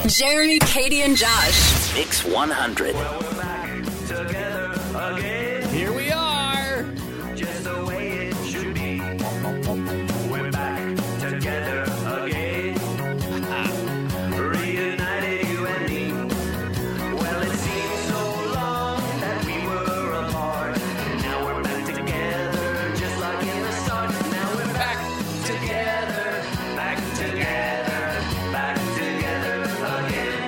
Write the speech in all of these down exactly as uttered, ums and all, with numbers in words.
Jeremy, Katie, and Josh. Mix one hundred. Well, we're back together again. Here we are. Just the way it should be. We're back together again. Reunited, you and me. Well, it seemed so long that we were apart. Now we're back together, just like in the start. Now we're back together, back together, back together again.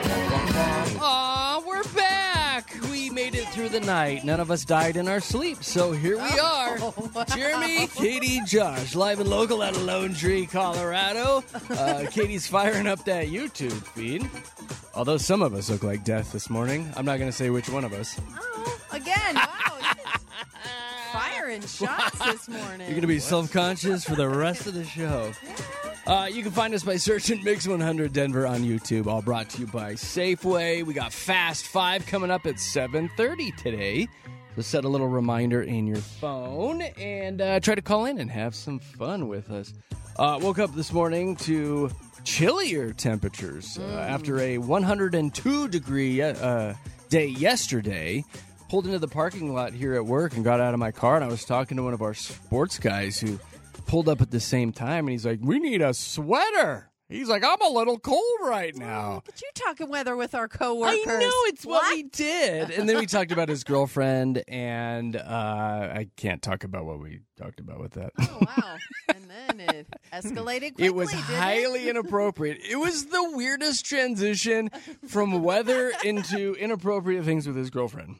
Aw, we're back. We made it through the night. None of us died in our sleep, so here we are. Oh, wow. Jeremy, Katie, Josh, live and local out of Lone Tree, Colorado. Uh, Katie's firing up that YouTube feed. Although some of us look like death this morning. I'm not going to say which one of us. Oh, again, wow. you just Firing shots this morning. You're going to be self-conscious for the rest of the show. Uh, you can find us by searching Mix one hundred Denver on YouTube, all brought to you by Safeway. We got Fast Five coming up at seven thirty today. So set a little reminder in your phone and uh, try to call in and have some fun with us. Uh, woke up this morning to chillier temperatures uh, after a one hundred two degree uh, day yesterday. Pulled into the parking lot here at work and got out of my car, and I was talking to one of our sports guys who pulled up at the same time, and he's like, we need a sweater. He's like, I'm a little cold right now. Look at you talking weather with our coworkers. I know, it's what? What? we did. And then we talked about his girlfriend, and uh, I can't talk about what we talked about with that. Oh, wow. And then it escalated quickly, It was didn't highly it? inappropriate. It was the weirdest transition from weather into inappropriate things with his girlfriend.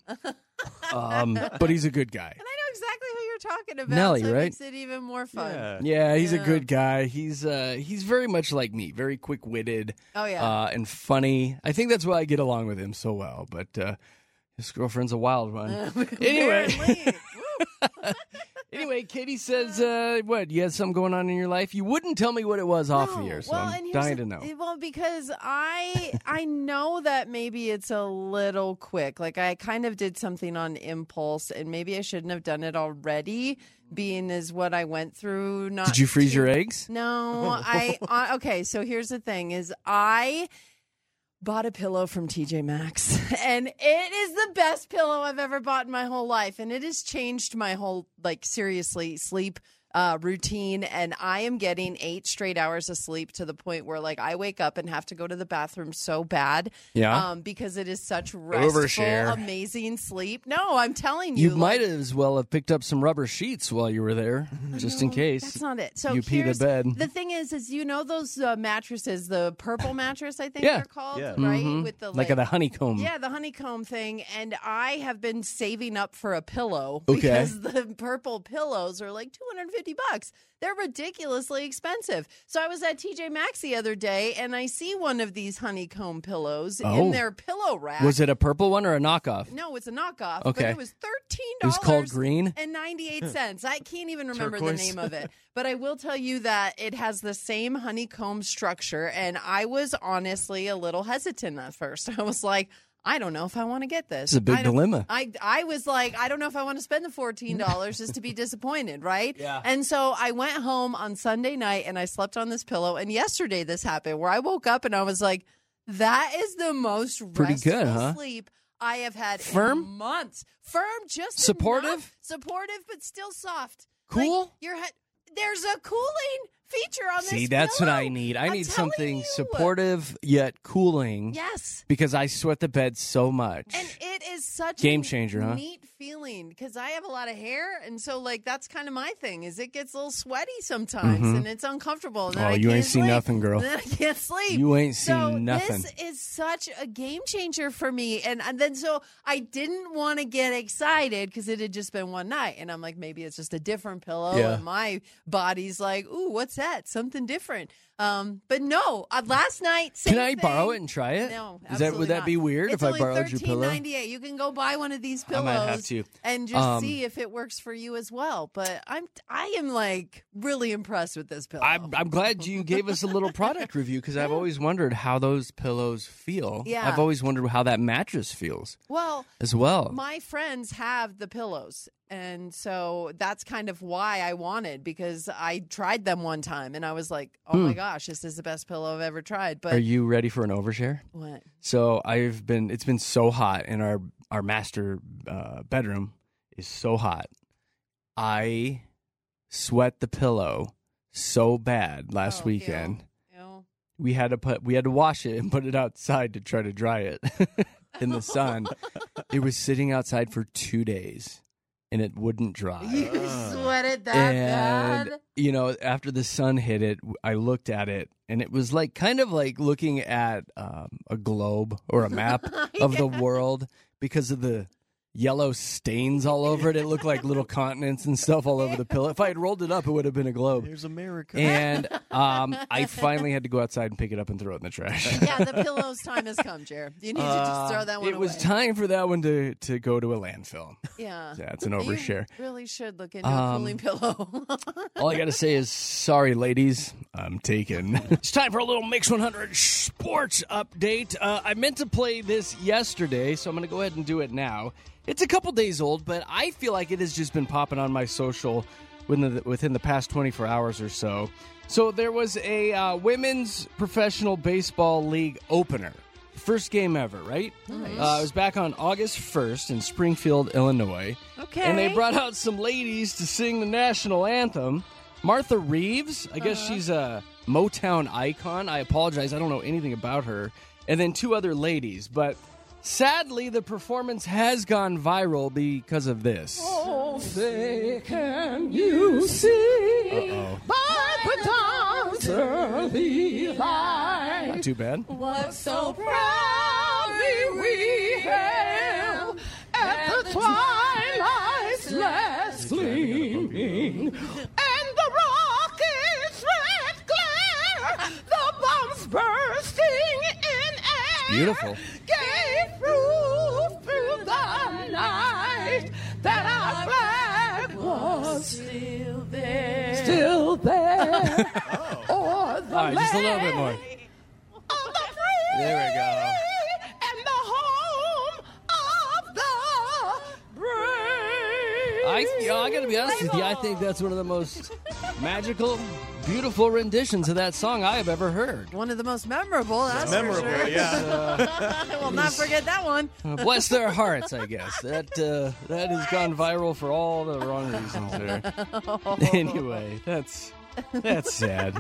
Um, but he's a good guy. And I know exactly who you're talking about. Nelly, so it right? makes it even more fun. Yeah, he's Yeah. a good guy. He's uh, he's very much like me, very quick-witted. Oh, yeah. uh, and funny. I think that's why I get along with him so well. But uh, his girlfriend's a wild one. anyway, Apparently. Woo. anyway, Katie says, uh, "What? You had something going on in your life? You wouldn't tell me what it was off No. the air, so well, I'm and here's dying the- to know." Well, because I I know that maybe it's a little quick. Like I kind of did something on impulse, and maybe I shouldn't have done it already. Being as what I went through. Not Did you freeze too- your eggs? No, I uh, okay. So here's the thing: is I bought a pillow from T J Maxx, and it is the best pillow I've ever bought in my whole life, and it has changed my whole like seriously sleep uh, routine. And I am getting eight straight hours of sleep to the point where like I wake up and have to go to the bathroom so bad, Yeah. um, because it is such restful, Overshare. amazing sleep. No, I'm telling you, You might like, as well have picked up some rubber sheets while you were there, just in No, case. That's not it. So you pee the here's- bed. The thing is, is you know those uh, mattresses, the purple mattress, I think Yeah. they're called, Yeah. right? Mhm. With the like a the honeycomb. yeah, the honeycomb thing. And I have been saving up for a pillow Okay. because the purple pillows are like two hundred fifty bucks. They're ridiculously expensive. So I was at T J Maxx the other day, and I see one of these honeycomb pillows Oh. in their pillow rack. Was it a purple one or a knockoff? No, it's a knockoff. Okay. But it was thirteen It dollars. was called green? And ninety-eight cents. I can't even remember Turquoise. the name of it. But I will tell you that it has the same honeycomb structure. And I was honestly a little hesitant at first. I was like, I don't know if I want to get this. It's a big I don't- dilemma. I, I was like, I don't know if I want to spend the fourteen dollars just to be disappointed, right? Yeah. And so I went home on Sunday night and I slept on this pillow. And yesterday this happened where I woke up and I was like, that is the most Pretty restful good, huh? sleep I have had Firm? in months. Firm, just Supportive? enough. Supportive, but still soft. Cool? Like, your head. There's a cooling feature on this. See, that's what pillow. I need. I I'm need telling something you. supportive yet cooling. Yes. Because I sweat the bed so much. And it is such Game a changer, huh? neat feeling because I have a lot of hair, and so like that's kind of my thing. Is it gets a little sweaty sometimes, Mhm. and it's uncomfortable. And then Oh, I you can't ain't seen sleep. nothing, girl. And then I can't sleep. You ain't so seen nothing. This is such a game changer for me, and, and then so I didn't want to get excited because it had just been one night, and I'm like, maybe it's just a different pillow, Yeah. and my body's like, ooh, what's that? Something different. Um, but no, uh, last night. Same Can I thing. borrow it and try it? No, Is that would absolutely that not. be weird It's if I only borrowed your pillow? thirteen ninety-eight. You can go buy one of these I pillows. might have to. And just Um, see if it works for you as well. But I'm I am like really impressed with this pillow. I'm, I'm glad you gave us a little product review because I've always wondered how those pillows feel. Yeah. I've always wondered how that mattress feels well, as well. my friends have the pillows. And so that's kind of why I wanted, because I tried them one time and I was like, oh Hmm. my gosh, this is the best pillow I've ever tried. But Are you ready for an overshare? what? So I've been. It's been so hot, and our our master uh, bedroom is so hot. I sweat the pillow so bad last Oh, weekend. Ew. Ew. We had to put we had to wash it and put it outside to try to dry it in the sun. It was sitting outside for two days, and it wouldn't dry. You sweated that and bad? you know, after the sun hit it, I looked at it, and it was like kind of like looking at um, a globe or a map of the world because of the yellow stains all over it. It looked like little continents and stuff all over the pillow. If I had rolled it up, it would have been a globe. Here's America. And um, I finally had to go outside and pick it up and throw it in the trash. Yeah, the pillow's time has come, Jared. You need to just throw that one It away. was time for that one to, to go to a landfill. Yeah. Yeah, it's an overshare. You really should look into a Um, cooling pillow. All I got to say is, sorry, ladies, I'm taken. It's time for a little Mix one hundred sports update. Uh, I meant to play this yesterday, so I'm going to go ahead and do it now. It's a couple days old, but I feel like it has just been popping on my social within the, within the past twenty-four hours or so. So there was a uh, women's professional baseball league opener. First game ever, right? Nice. Uh, it was back on August first in Springfield, Illinois. Okay. And they brought out some ladies to sing the national anthem. Martha Reeves, I guess Uh-huh. she's a Motown icon. I apologize, I don't know anything about her. And then two other ladies, but sadly, the performance has gone viral because of this. Oh, say, can you see Uh-oh. by the dawn's early light Not too bad. what so proudly we hailed at the twilight's last gleaming, and the rocket's red glare, the bombs bursting in air. Beautiful. Gave proof through the night that our flag was still there. Still there. oh. Or the All right, just a little bit more. land of the free There we go. and the home of the brave. I, you know, I gotta be honest with you, I think that's one of the most magical, beautiful renditions of that song I have ever heard. One of the most memorable. That's Memorable, for sure. yeah. I will not forget that one. Uh, bless their hearts, I guess. That uh, that has gone viral for all the wrong reasons there. Anyway, that's that's sad.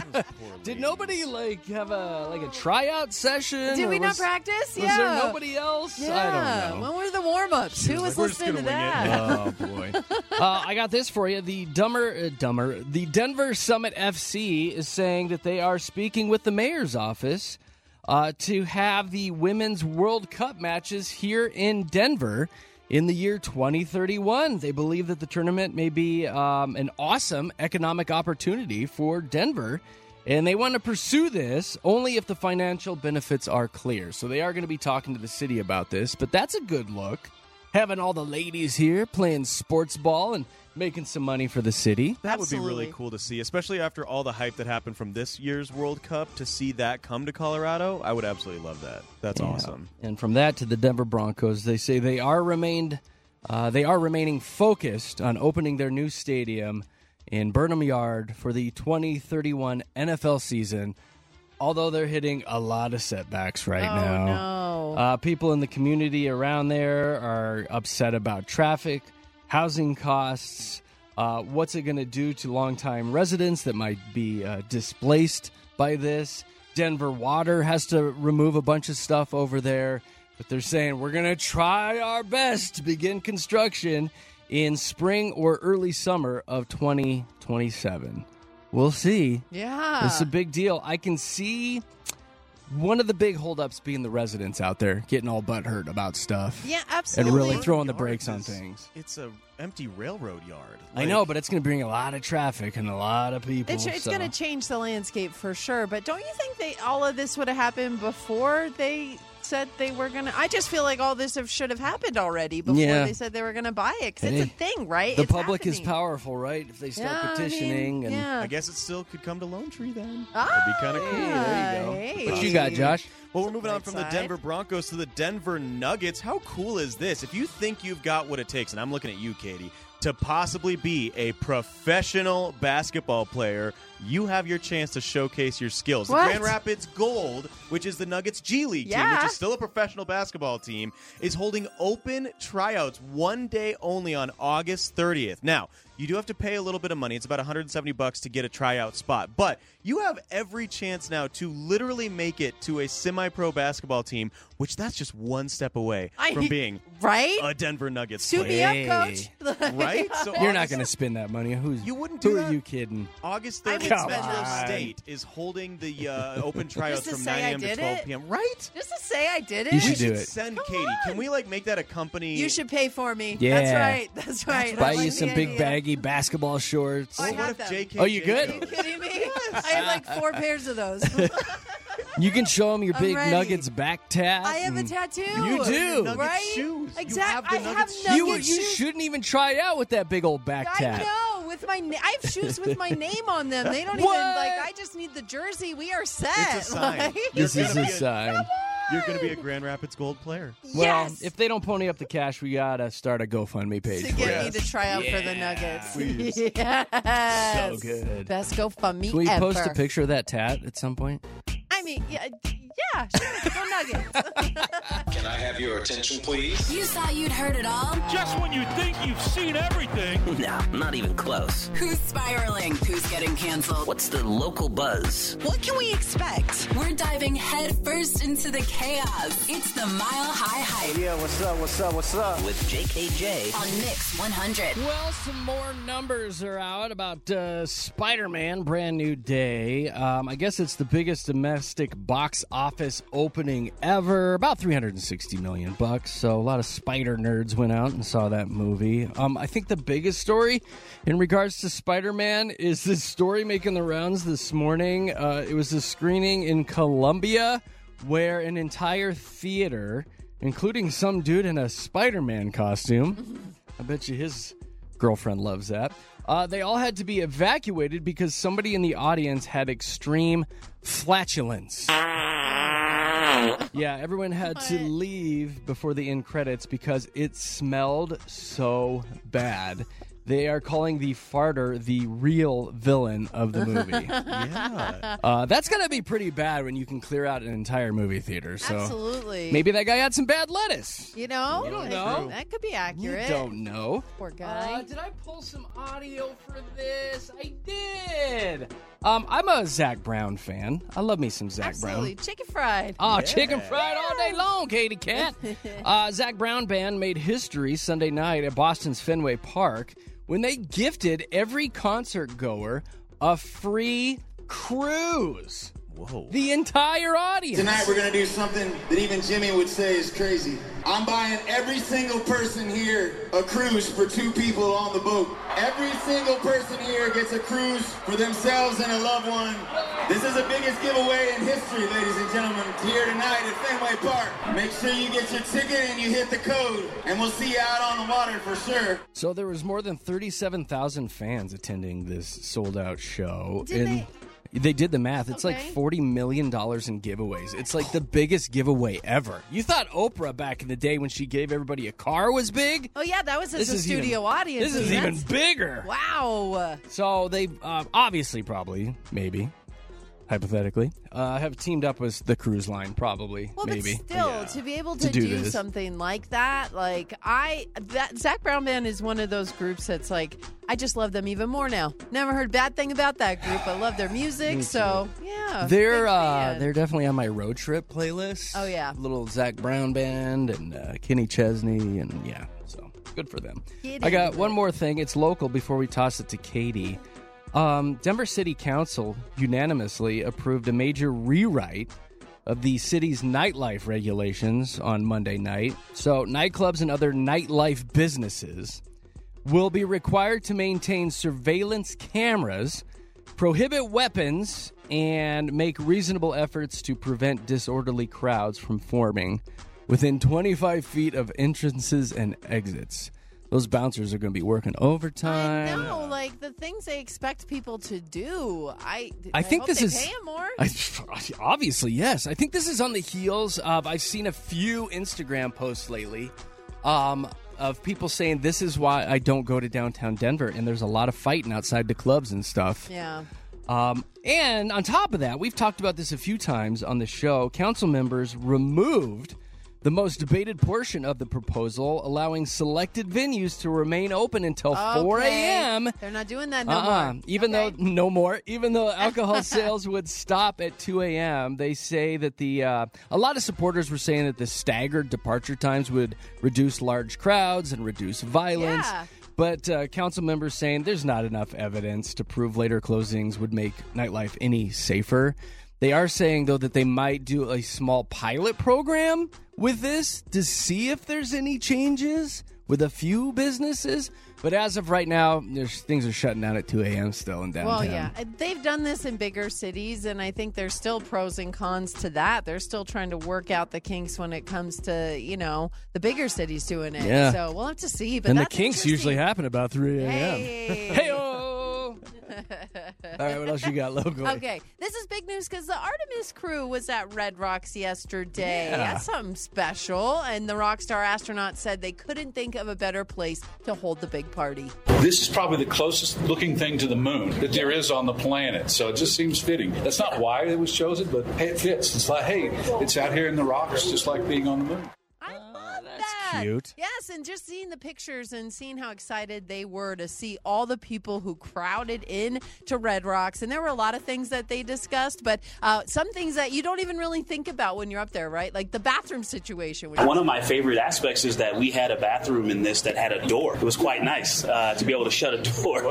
Did nobody like have a like a tryout session? Did or we not was- practice? Was yeah. there nobody else? Yeah. I don't know. When were the warm ups? Who was like, "We're just listening to gonna wing it." that? Oh boy! uh, I got this for you. The dumber, uh, dumber. The Denver Summit F C is saying that they are speaking with the mayor's office uh, to have the women's World Cup matches here in Denver in the year twenty thirty-one. They believe that the tournament may be um, an awesome economic opportunity for Denver. And they want to pursue this only if the financial benefits are clear. So they are going to be talking to the city about this. But that's a good look. Having all the ladies here playing sports ball and making some money for the city. That would be Absolutely. really cool to see, especially after all the hype that happened from this year's World Cup. To see that come to Colorado, I would absolutely love that. That's Yeah. awesome. And from that to the Denver Broncos, they say they are remained, uh, they are remaining focused on opening their new stadium in Burnham Yard for the twenty thirty-one N F L season. Although they're hitting a lot of setbacks right Oh, now. no. Uh, people in the community around there are upset about traffic, housing costs. Uh, what's it going to do to longtime residents that might be uh, displaced by this? Denver Water has to remove a bunch of stuff over there, but they're saying we're going to try our best to begin construction in spring or early summer of twenty twenty-seven. We'll see. Yeah. This is a big deal. I can see one of the big holdups being the residents out there getting all butthurt about stuff. Yeah, And absolutely. really throwing the Yards brakes on is- things. It's a empty railroad yard. I know, but it's going to bring a lot of traffic and a lot of people. It's, it's so- going to change the landscape for sure. But don't you think they all of this would have happened before they said they were going to? I just feel like all this have, should have happened already before Yeah. they said they were going to buy it. Because Hey, it's a thing, right? The It's public is happening. powerful, right? If they start Yeah, I mean, petitioning and yeah. I guess it still could come to Lone Tree then. Ah, That'd be kind of cool. Hey, there you go. hey. What you got, Josh? Well, we're moving on Right from the side. Denver Broncos to the Denver Nuggets. How cool is this? If you think you've got what it takes, and I'm looking at you, Katie, to possibly be a professional basketball player, you have your chance to showcase your skills. What? The Grand Rapids Gold, which is the Nuggets G League team, Yeah. which is still a professional basketball team, is holding open tryouts one day only on August thirtieth. Now, you do have to pay a little bit of money. It's about one hundred seventy bucks to get a tryout spot. But you have every chance now to literally make it to a semi-pro basketball team, which that's just one step away I- from being Right? a Denver Nuggets Suit me player. up, Hey. coach. Right? So You're not August- going to spend that money. Who's You wouldn't do Who that? are you kidding? August I would thirtieth, spend Metro that. State is holding the uh, open tryouts to from say nine I a.m. to did twelve it? p.m. Right? Just to say I did it. You We should do should it. send Come Katie. on. Can we like make that a company? You should pay for me. Yeah. That's right. That's right. Buy I like you some the big idea. baggy basketball shorts. I Well, what have if them. J K? Oh, you good? Are you kidding me? I have like four pairs of those. You can show them your I'm big ready. Nuggets back tat. I have a and- tattoo. You do. Nuggets right? shoes. You Exactly. have the I have Nuggets Nuggets You, you shoes. shouldn't even try out with that big old back I tat. know. With my, na- I have shoes with my name on them. They don't What? even like. I just need the jersey. We are set. It's a sign. Like- This You're is gonna a be a- sign. You're going to be a Grand Rapids Gold player. Well, yes. if they don't pony up the cash, we gotta start a GoFundMe page. to for get it. me to try out for the Yeah, Nuggets. please. Yes. So good. Best GoFundMe Can we ever. post a picture of that tat at some point? I mean, yeah, yeah, sure. Go Nuggets. Can I have your attention, please? You thought you'd heard it all? Just when you think you've seen everything. No, not even close. Who's spiraling? Who's getting canceled? What's the local buzz? What can we expect? We're diving headfirst into the chaos. It's the Mile High Hype Yeah, what's up, what's up, what's up? With J K J. on Mix one hundred. Well, some more numbers are out about uh, Spider-Man, brand new day. Um, I guess it's the biggest domestic box office opening ever, about three hundred sixty million bucks. So a lot of Spider nerds went out and saw that movie. Um, I think the biggest story in regards to Spider-Man is this story making the rounds this morning. Uh, it was a screening in Colombia where an entire theater, including some dude in a Spider-Man costume, I bet you his girlfriend loves that. Uh, they all had to be evacuated because somebody in the audience had extreme flatulence. Yeah, everyone had to leave before the end credits because it smelled so bad. They are calling the farter the real villain of the movie. Yeah. Uh, that's going to be pretty bad when you can clear out an entire movie theater. So Absolutely. maybe that guy had some bad lettuce. You know? You don't That- know. That could be You accurate. don't know. Poor guy. Uh, did I pull some audio for this? I did. Um, I'm a Zach Brown fan. I love me some Zach Absolutely. Brown. Chicken fried. Oh, chicken fried all day long, Katie Cat. uh, Zach Brown Band made history Sunday night at Boston's Fenway Park when they gifted every concert goer a free cruise. Whoa. The entire audience. Tonight we're gonna do something that even Jimmy would say is crazy. I'm buying every single person here a cruise for two people on the boat. Every single person here gets a cruise for themselves and a loved one. This is the biggest giveaway in history, ladies and gentlemen. Here tonight at Fenway Park. Make sure you get your ticket and you hit the code, and we'll see you out on the water for sure. So there was more than thirty-seven thousand fans attending this sold-out show. Did and they did the math. It's like Okay. forty million dollars in giveaways. It's like the biggest giveaway ever. You thought Oprah back in the day when she gave everybody a car was big? Oh, yeah, that was as This a is studio even, audience. This is and even that's- bigger. Wow. So they uh, obviously, probably, maybe, hypothetically, uh, have teamed up with the cruise line, probably, Well, maybe. but still, Yeah. to be able To to, do do, this. something like that, like I, that Zach Brown Band is one of those groups that's like, I just love them even more now. Never heard bad thing about that group. I love their music, so yeah. They're big uh, fan. they're definitely on my road trip playlist. Oh, yeah. Little Zach Brown Band and uh, Kenny Chesney, and yeah, so good for them. Get I got into one it. more thing. It's local before we toss it to Katie. Um, Denver City Council unanimously approved a major rewrite of the city's nightlife regulations on Monday night. So nightclubs and other nightlife businesses will be required to maintain surveillance cameras, prohibit weapons, and make reasonable efforts to prevent disorderly crowds from forming within twenty-five feet of entrances and exits. Those bouncers are going to be working I overtime. know, like the things they expect people to do. I, I think hope this they is pay 'em more. I, obviously, yes. I think this is on the heels of I've seen a few Instagram posts lately. Um, of people saying this is why I don't go to downtown Denver, and there's a lot of fighting outside the clubs and stuff. Yeah. Um, and on top of that, we've talked about this a few times on the show. Council members removed the most debated portion of the proposal, allowing selected venues to remain open until four a.m. They're not doing that no uh-uh. more. Even okay. though no more, even though alcohol sales would stop at two a.m., they say that the uh, a lot of supporters were saying that the staggered departure times would reduce large crowds and reduce violence. Yeah. But uh, council members saying there's not enough evidence to prove later closings would make nightlife any safer. They are saying, though, that they might do a small pilot program with this to see if there's any changes with a few businesses. But as of right now, there's, things are shutting down at two a.m. still in downtown. Well, yeah. They've done this in bigger cities, and I think there's still pros and cons to that. They're still trying to work out the kinks when it comes to, you know, the bigger cities doing it. Yeah. So we'll have to see. But and the that's kinks usually happen about three a.m. Hey. Hey-o! All right, what else you got, locally? Okay, this is big news because the Artemis crew was at Red Rocks yesterday. Yeah. That's something special. And the Rockstar astronaut said they couldn't think of a better place to hold the big party. This is probably the closest looking thing to the moon that there is on the planet, so it just seems fitting. That's not why it was chosen, but hey, it fits. It's like, hey, it's out here in the rocks, just like being on the moon. I love that's that. cute. Yes, and just seeing the pictures and seeing how excited they were to see all the people who crowded in to Red Rocks. And there were a lot of things that they discussed, but uh, some things that you don't even really think about when you're up there, right? Like the bathroom situation. One of my favorite aspects is that we had a bathroom in this that had a door. It was quite nice uh, to be able to shut a door.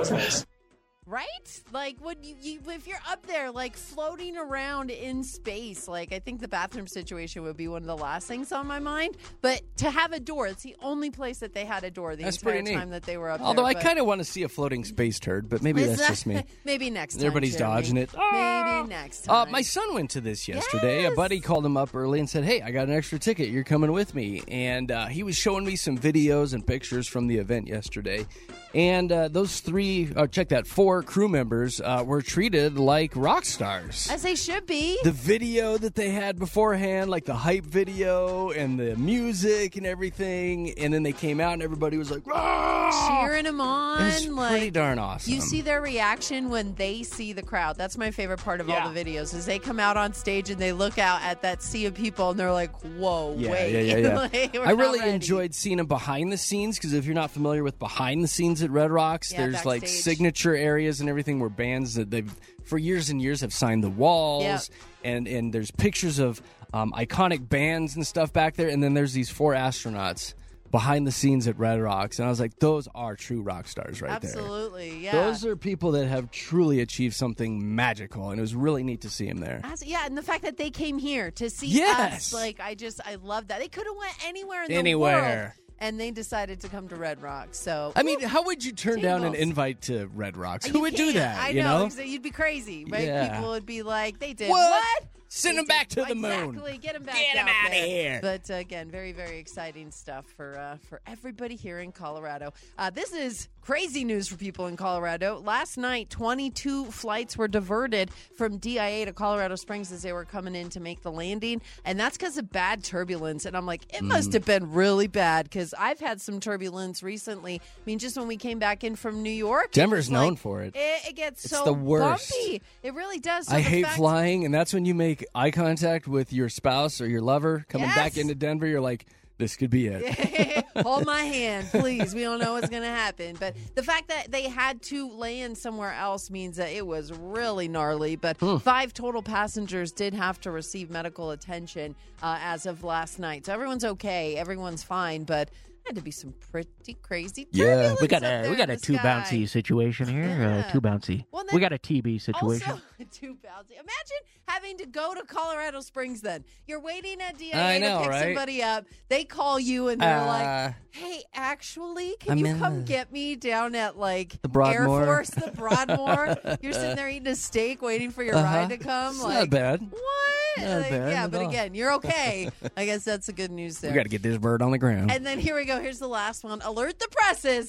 Right? Like, when you, you, if you're up there, like, floating around in space, like, I think the bathroom situation would be one of the last things on my mind. But to have a door, it's the only place that they had a door the That's entire pretty neat. time that they were up Although there. I kind of want to see a floating space turd, but maybe Is that's that- just me. Maybe next time. Everybody's Jeremy. dodging it. Maybe next Uh, time. my son went to this yesterday. Yes. A buddy called him up early and said, hey, I got an extra ticket. You're coming with me. And uh, he was showing me some videos and pictures from the event yesterday. And uh, those three, uh, check that, four crew members uh, were treated like rock stars. As they should be. The video that they had beforehand, like the hype video and the music and everything. And then they came out and everybody was like, "Rah!" Cheering them on. It was like, pretty darn awesome. You see their reaction when they see the crowd. That's my favorite part of Yeah. all the videos is they come out on stage and they look out at that sea of people and they're like, whoa, Yeah, wait. yeah, yeah, yeah. Like, we're I not really ready. enjoyed seeing them behind the scenes because if you're not familiar with behind the scenes at Red Rocks, Yeah, there's like backstage. signature areas and everything where bands that they've for years and years have signed the walls, Yep. and and there's pictures of um, iconic bands and stuff back there, and then there's these four astronauts behind the scenes at Red Rocks, and I was like, those are true rock stars right there. Absolutely, yeah. Those are people that have truly achieved something magical, and it was really neat to see them there. As- yeah, and the fact that they came here to see Yes. us, like, I just, I love that. They could have went anywhere in the Anywhere. world, and they decided to come to Red Rocks. So I mean, how would you turn down an Tingles. invite to Red Rocks? You Who would do can't. that? I you know, know? exa- you'd be crazy, right? Yeah. People would be like, they did What? what? Send They them back did- to the moon. Exactly. Get them back Get 'em out outta there. here. But uh, again, very, very exciting stuff for uh, for everybody here in Colorado. Uh, this is crazy news for people in Colorado. Last night, twenty-two flights were diverted from D I A to Colorado Springs as they were coming in to make the landing, and that's because of bad turbulence. And I'm like, it must Mm. have been really bad because I've had some turbulence recently. I mean, just when we came back in from New York, it Denver's was known like- for it. It, it gets It's so the worst. bumpy. It really does. So I the hate fact- flying, and that's when you make eye contact with your spouse or your lover coming back Yes. into Denver. You're like, this could be it. Hold my hand, please. We don't know what's going to happen. But the fact that they had to land somewhere else means that it was really gnarly. But Hmm. five total passengers did have to receive medical attention uh, as of last night. So everyone's okay. Everyone's fine. But had to be some pretty crazy Yeah, turbulence we got up a there we got in a the too sky. bouncy situation here. Yeah. Uh, too bouncy. Well, we then- got a T B situation. Also, too bouncy. Imagine having to go to Colorado Springs then. You're waiting at D I A I know, to pick right? somebody up. They call you and they're Uh, like, hey, actually, can I'm you in come the- get me down at like The Air Broadmoor." Force, the Broadmoor? You're sitting there eating a steak waiting for your Uh-huh. ride to come. It's like, not bad. What? Not Like, bad yeah, at but all. again, you're okay. I guess that's the good news there. We got to get this bird on the ground. And then here we go. Here's the last one. Alert the presses.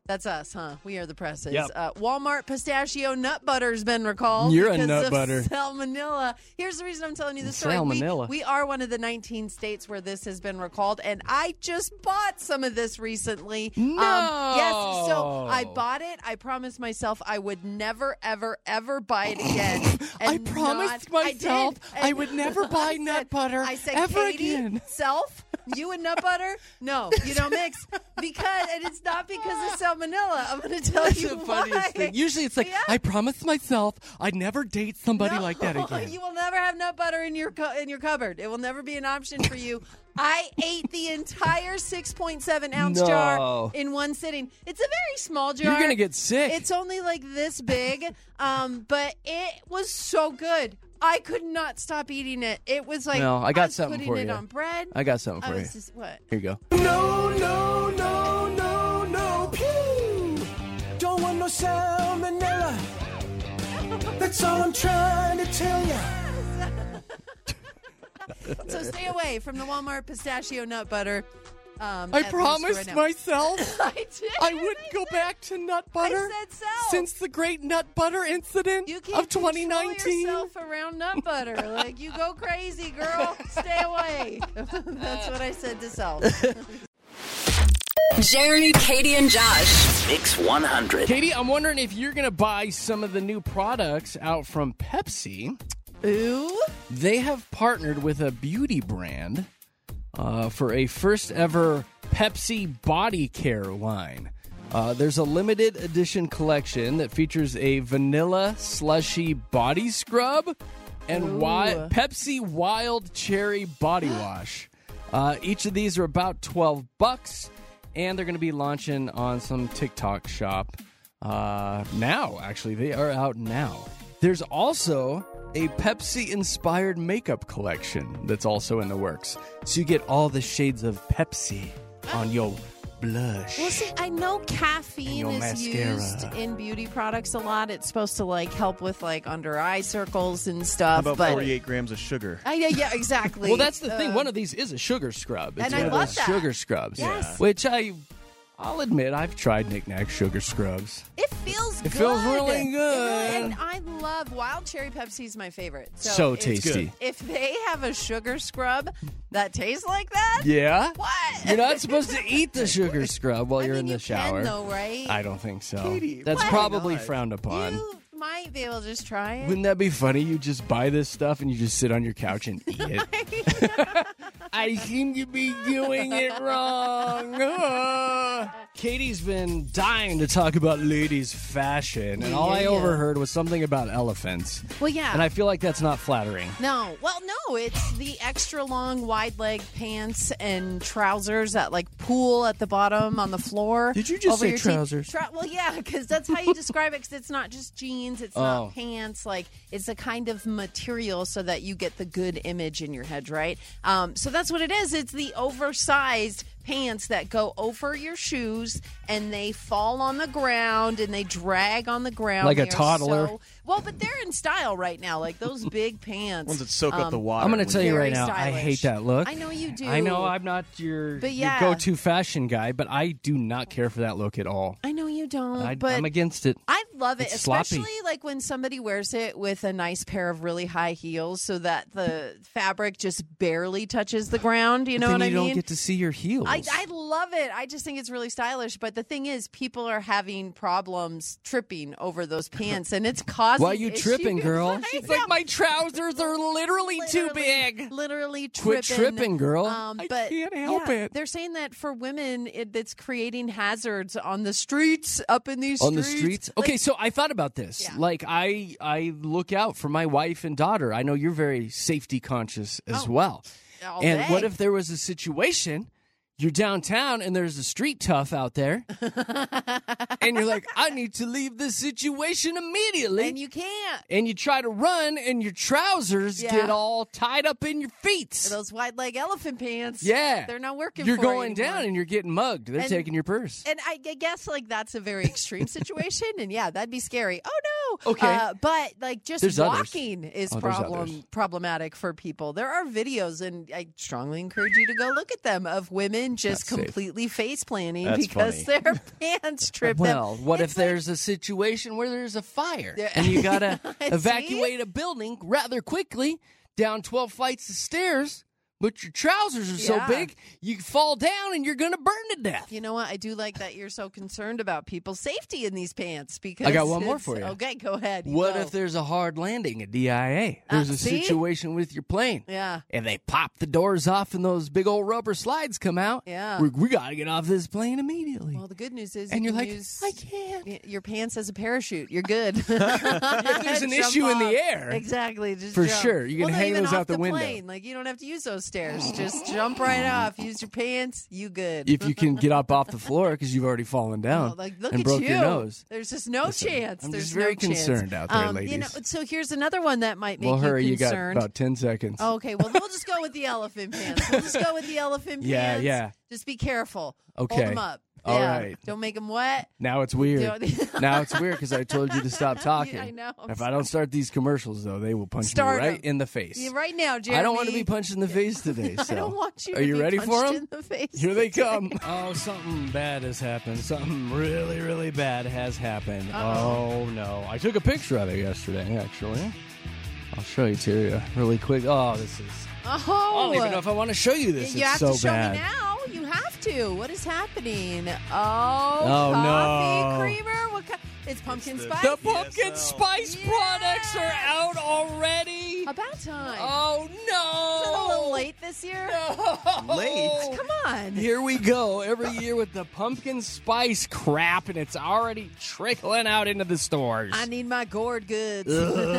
That's us, huh? We are the presses. Yep. Uh, Walmart pistachio nut butter's been recalled. You're a because nut of butter. Salmonella. Here's the reason I'm telling you this story. We, Salmonella. we are one of the nineteen states where this has been recalled, and I just bought some of this recently. No. Um, yes. So I bought it. I promised myself I would never, ever, ever buy it again. I And promised not- myself I, did. I And would never buy I nut said- butter I said, ever Katie, again. Self, you and nut butter? No, you don't mix. Because, and it's not because of salmonella. I'm going to tell That's you the why. funniest thing. Usually it's like, Yeah. I promised myself I'd never date somebody No, like that again. You will never have nut butter in your co- in your cupboard. It will never be an option for you. I ate the entire six point seven ounce No. jar in one sitting. It's a very small jar. You're going to get sick. It's only like this big, um, but it was so good. I could not stop eating it. It was like No, I got was something putting for it you. on bread. I got something I for was you. just- what? Here you go. No, no, no, no, no. Pew! Don't want no salmonella. That's all I'm trying to tell you. So stay away from the Walmart pistachio nut butter. Um, I at least promised right now. myself I did. I wouldn't go back to nut butter I said self. since the great nut butter incident You can't of twenty control nineteen. yourself around nut butter. Like, you go crazy, girl. Stay away. That's what I said to self. Jerry, Katie, and Josh. Mix one hundred. Katie, I'm wondering if you're going to buy some of the new products out from Pepsi. Ooh. They have partnered with a beauty brand uh, for a first ever Pepsi body care line. Uh, there's a limited edition collection that features a vanilla slushy body scrub and wi- Pepsi Wild Cherry body wash. Uh, each of these are about twelve bucks, and they're going to be launching on some TikTok shop uh, now. Actually, they are out now. There's also a Pepsi-inspired makeup collection that's also in the works. So you get all the shades of Pepsi on your blush. Well, see, I know caffeine And your is mascara. used in beauty products a lot. It's supposed to like help with like under eye circles and stuff. About but forty-eight grams of sugar. I, yeah, yeah, exactly. Well, that's the thing. Uh, One of these is a sugar scrub. It's And one I of love those that. sugar scrubs. Yes. Which I, I'll admit, I've tried Knick Knack sugar scrubs. It feels It good. feels really It good. and I love Wild Cherry Pepsi is my favorite. So, So if- tasty. If they have a sugar scrub that tastes like that, Yeah? what? You're not supposed to eat the sugar scrub while I you're mean, in the you shower. can, though, right? I don't think so. Katie, That's why probably not? frowned upon. You might be able to just try it. Wouldn't that be funny? You just buy this stuff and you just sit on your couch and eat it. I seem to be doing it wrong. Ah. Katie's been dying to talk about ladies' fashion, and all I Yeah. overheard was something about elephants. Well, yeah. And I feel like that's not flattering. No, well, no, it's the extra long, wide leg pants and trousers that like pool at the bottom on the floor. Did you just over say your teeth. trousers? Tra- well, yeah, because that's how you describe it. Because it's not just jeans, it's Oh. not pants. Like it's a kind of material so that you get the good image in your head, right? Um, so that's what it is. It's the oversized pants that go over your shoes and they fall on the ground and they drag on the ground Like a They are toddler. so- well, but they're in style right now. Like those big pants. Ones that soak up Um, the water. I'm going to tell you Very right now, I stylish. hate that look. I know you do. I know I'm not your, But your yeah. go-to fashion guy, but I do not care for that look at all. I know you don't, I, but I'm against it. I love it, It's sloppy. especially like when somebody wears it with a nice pair of really high heels, so that the fabric just barely touches the ground. You know then what you I don't mean? get to see your heels. I, I love it. I just think it's really stylish. But the thing is, people are having problems tripping over those pants, and it's causing. Why are you tripping, issues. girl? I She's know. like, my trousers are literally, too Literally- big. Literally Quit tripping. tripping, girl. Um, I but can't help yeah, it. They're saying that for women, it, it's creating hazards on the streets, up in these On the streets. streets? Like, Okay, so I thought about this. Yeah. Like, I I look out for my wife and daughter. I know you're very safety conscious as Oh, well. all And day. what if there was a situation, you're downtown and there's a street tough out there, and you're like, I need to leave this situation immediately. And you can't. And you try to run, and your trousers Yeah. get all tied up in your feet. Those wide leg elephant pants. Yeah. They're not working You're for you going anymore. down, and you're getting mugged. They're And- taking your purse. And I, I guess like that's a very extreme situation, and yeah, that'd be scary. Oh no! Okay. Uh, but like just There's others. walking is Oh, there's problem others. problematic for people. There are videos, and I strongly encourage you to go look at them of women just Not safe. completely face planting That's because funny. their pants trip Well, them. what It's if there's a situation where there's a fire Yeah. and you got to See? evacuate a building rather quickly down twelve flights of stairs, but your trousers are so Yeah. big you fall down and you're going to burn to death? You know what? I do like that you're so concerned about people's safety in these pants because I got one more it's- for you. Okay, go ahead. You What go. if there's a hard landing, a D I A? There's Uh, a see? situation with your plane. Yeah. And they pop the doors off and those big old rubber slides come out. Yeah. We, we got to get off this plane immediately. Well, the good news is And you you're can like, use I can't. y- your pants as a parachute. You're good. if there's an issue in the air. exactly. Just For jump. sure. You can well, no, hang even those off out the window. Plane. Like you don't have to use those stairs. Just jump right off. Use your pants. You good. If you can get up off the floor because you've already fallen down Oh, like look and at broke you. your nose. There's just no Listen, chance. I'm There's just very no chance. concerned out there, um, ladies. You know, so here's another one that might make Well, hurry. you You got concerned. about ten seconds. Okay, well, we'll just go with the elephant pants. We'll just go with the elephant Yeah, pants. yeah. Just be careful. Okay. Hold them up. All yeah. right. Don't make them wet. Now it's weird. Don't- now it's weird because I told you to stop talking. I know. I'm If I don't start these commercials, though, they will punch Start me right 'em. in the face. Yeah, right now, Jeremy. I don't want to be punched in the face today. So. I don't want you Are to you be ready for punched them? in the face Here they today. come. Oh, something bad has happened. Something really, really bad has happened. Uh-oh. Oh, no. I took a picture of it yesterday, actually. I'll show you to you really quick. Oh, this is... Oh. I don't even know if I want to show you this. You it's have so to show bad. me now. You have to. What is happening? Oh, Oh, coffee no. creamer. What? Kind? It's pumpkin spice. The pumpkin P S L. spice products are out already. About time. Oh, no. Is it a little late this year? Late? Come on. Here we go. Every year with the pumpkin spice crap, and it's already trickling out into the stores. I need my gourd goods.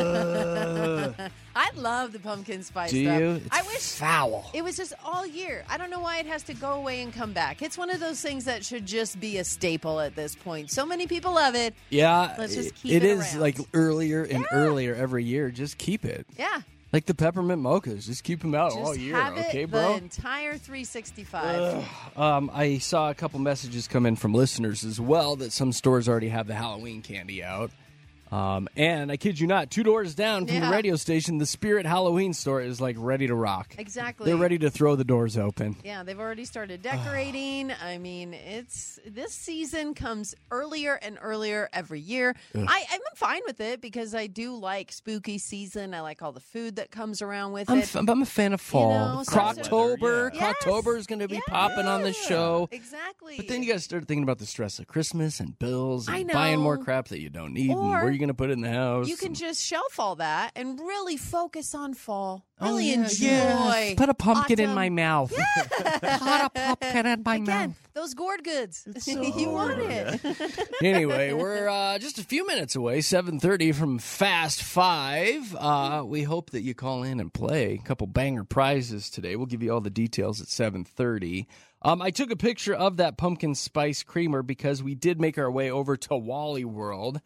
Ugh. I love the pumpkin spice Do stuff. you? It's I wish foul. it was just all year. I don't know why it has to go away and come back. It's one of those things that should just be a staple at this point. So many people love it. Yeah, Let's just keep it it is around. like earlier and earlier every year. Just keep it. Yeah. Like the peppermint mochas. Just keep them out Just all year. have it Okay, the bro? entire three sixty-five. Um, I saw a couple messages come in from listeners as well that some stores already have the Halloween candy out. Um, and I kid you not, two doors down from Yeah. the radio station, the Spirit Halloween store is like ready to rock. Exactly. They're ready to throw the doors open. Yeah, they've already started decorating. I mean, it's this season comes earlier and earlier every year. I, I'm fine with it because I do like spooky season. I like all the food that comes around with I'm, it. f- I'm a fan of fall. know, so- Croctober. Yes. Croctober is going to be popping on the show. Exactly. But then you got to start thinking about the stress of Christmas and bills and I know. buying more crap that you don't need. and Or where are you going to put it in the house? You can and- just shelf all that and really focus on fall. Oh, Really yeah, enjoy. yes. Put a pumpkin in autumn. my mouth. Put a pumpkin in my Again, mouth. those gourd goods. so you want it. Anyway, we're uh, just a few minutes away, seven thirty from Fast Five. Uh, we hope that you call in and play. A couple banger prizes today. We'll give you all the details at seven thirty. Um, I took a picture of that pumpkin spice creamer because we did make our way over to Wally World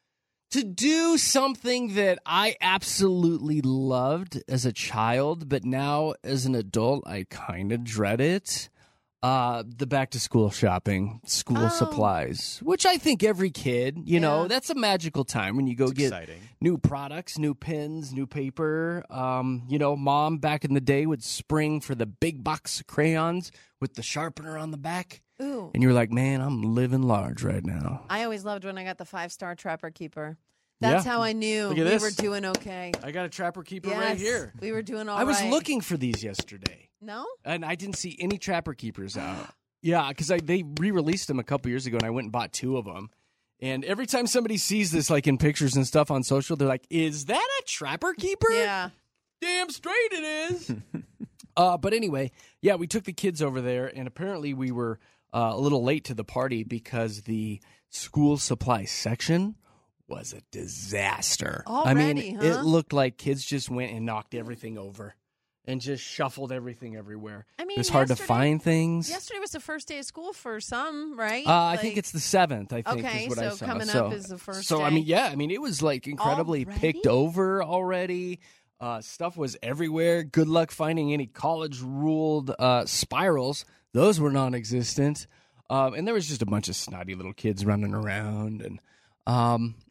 to do something that I absolutely loved as a child, but now as an adult, I kind of dread it. Uh, the back-to-school shopping, school Oh. supplies, which I think every kid, you know, Yeah. that's a magical time when you go It's get exciting. new products, new pens, new paper. Um, you know, mom back in the day would spring for the big box of crayons with the sharpener on the back. Ooh. And you're like, man, I'm living large right now. I always loved when I got the five-star Trapper Keeper. That's Yeah. how I knew Look we at this. were doing okay. I got a Trapper Keeper Yes, right here. we were doing all I was right. looking for these yesterday, No? and I didn't see any Trapper Keepers out. Yeah, because they re-released them a couple years ago, and I went and bought two of them. And every time somebody sees this, like in pictures and stuff on social, they're like, "Is that a Trapper Keeper?" Yeah. Damn straight it is. uh, but anyway, yeah, we took the kids over there, and apparently we were uh, a little late to the party because the school supply section was a disaster. I Already, mean, huh? it looked like kids just went and knocked everything over and just shuffled everything everywhere. I mean, it was hard to yesterday- find things. Yesterday was the first day of school for some, right? Uh, I Like- think it's the seventh. I think Okay, is what I so saw. coming up so, is the first So I day. mean, yeah, I mean, it was like incredibly Already? picked over already. Uh, stuff was everywhere. Good luck finding any college ruled uh, spirals. Those were non-existent. Um, and there was just a bunch of snotty little kids running around. And um,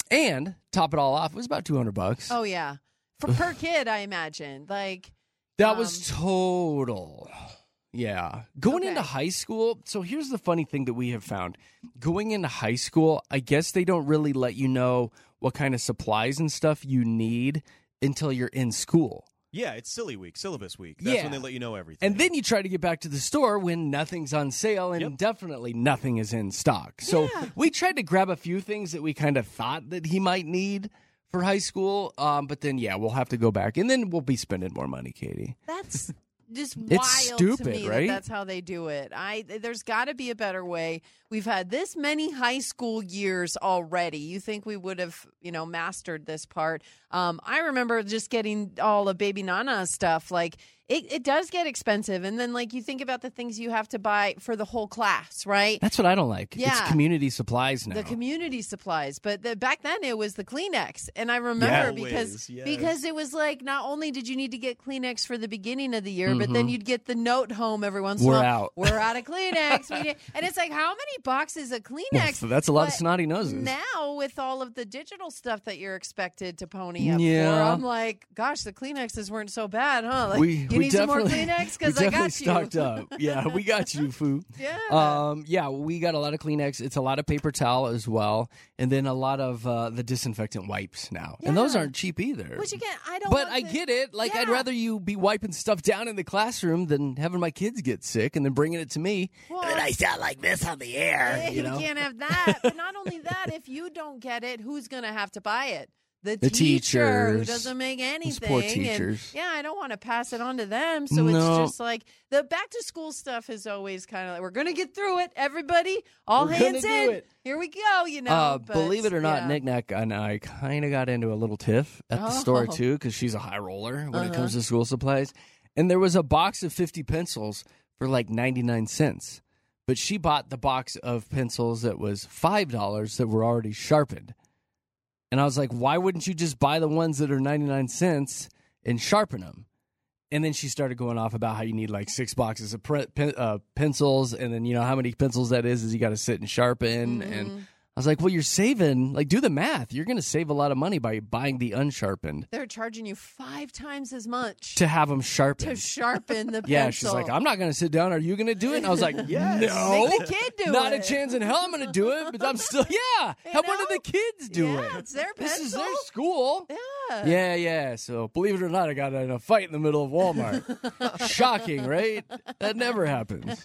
And top it all off, it was about two hundred bucks. Oh, yeah. For per kid, I imagine. Like That um, was total. Yeah. Going Okay. into high school, so here's the funny thing that we have found. Going into high school, I guess they don't really let you know what kind of supplies and stuff you need until you're in school. Yeah, it's silly week, syllabus week. That's Yeah. when they let you know everything. And then you try to get back to the store when nothing's on sale and definitely nothing is in stock. So we tried to grab a few things that we kind of thought that he might need for high school. Um, but then, yeah, we'll have to go back. And then we'll be spending more money, Katie. That's just It's wild to stupid, me right? that that's how they do it. I There's got to be a better way. We've had this many high school years already. You think we would have, you know, mastered this part? Um, I remember just getting all of Baby Nana stuff. Like it, it does get expensive, and then like you think about the things you have to buy for the whole class, right? That's what I don't like. Yeah. It's community supplies now. The community supplies, but the, back then it was the Kleenex, and I remember Yeah. because Always, yes. because it was like not only did you need to get Kleenex for the beginning of the year, but then Mhm. you'd get the note home every once in a We're while. out. We're out of Kleenex, we need, and it's like how many boxes of Kleenex? Well, that's a lot of But snotty noses. Now with all of the digital stuff that you're expected to pony up Yeah. for, I'm like, gosh, the Kleenexes weren't so bad, huh? Like, we you we need some more definitely Kleenex we because I definitely got you. stocked up. Yeah, we got you, Foo. Yeah. Um, yeah, we got a lot of Kleenex. It's a lot of paper towel as well, and then a lot of uh, the disinfectant wipes now, and those Yeah. aren't cheap either. Which again, I don't. But want I the- get it. Like, I'd Yeah. rather you be wiping stuff down in the classroom than having my kids get sick and then bringing it to me. Well, and then I sound like this on the air. Hey, You know? can't have that. But not only that, if you don't get it, who's going to have to buy it? The, The teacher who teachers. doesn't make Those anything. poor And, teachers. yeah, I don't want to pass it on to them. So No. it's just like the back to school stuff is always kind of like, we're going to get through it, everybody. All We're hands gonna in. do it. Here we go, you know. Uh, but, believe it or not, yeah. Nick Nack and I kind of got into a little tiff at the store Oh. too, because she's a high roller when it Uh-huh. comes to school supplies. And there was a box of fifty pencils for like ninety-nine cents. But she bought the box of pencils that was five dollars that were already sharpened. And I was like, why wouldn't you just buy the ones that are ninety-nine cents and sharpen them? And then she started going off about how you need like six boxes of pre- pen- uh, pencils. And then, you know, how many pencils that is, is you got to sit and sharpen. Mm-hmm. And I was like, well, you're saving, like, do the math. You're going to save a lot of money by buying the unsharpened They're charging you five times as much to have them sharpened. to sharpen the pencil. Yeah, she's like, I'm not going to sit down. Are you going to do it? And I was like, Yes. no. Make the kid do not it. a chance in hell I'm going to do it, but I'm still, yeah. How one of the kids do Yeah, it? it's their This is their pencil. school. Yeah. Yeah, yeah. So believe it or not, I got in a fight in the middle of Walmart. Shocking, right? That never happens.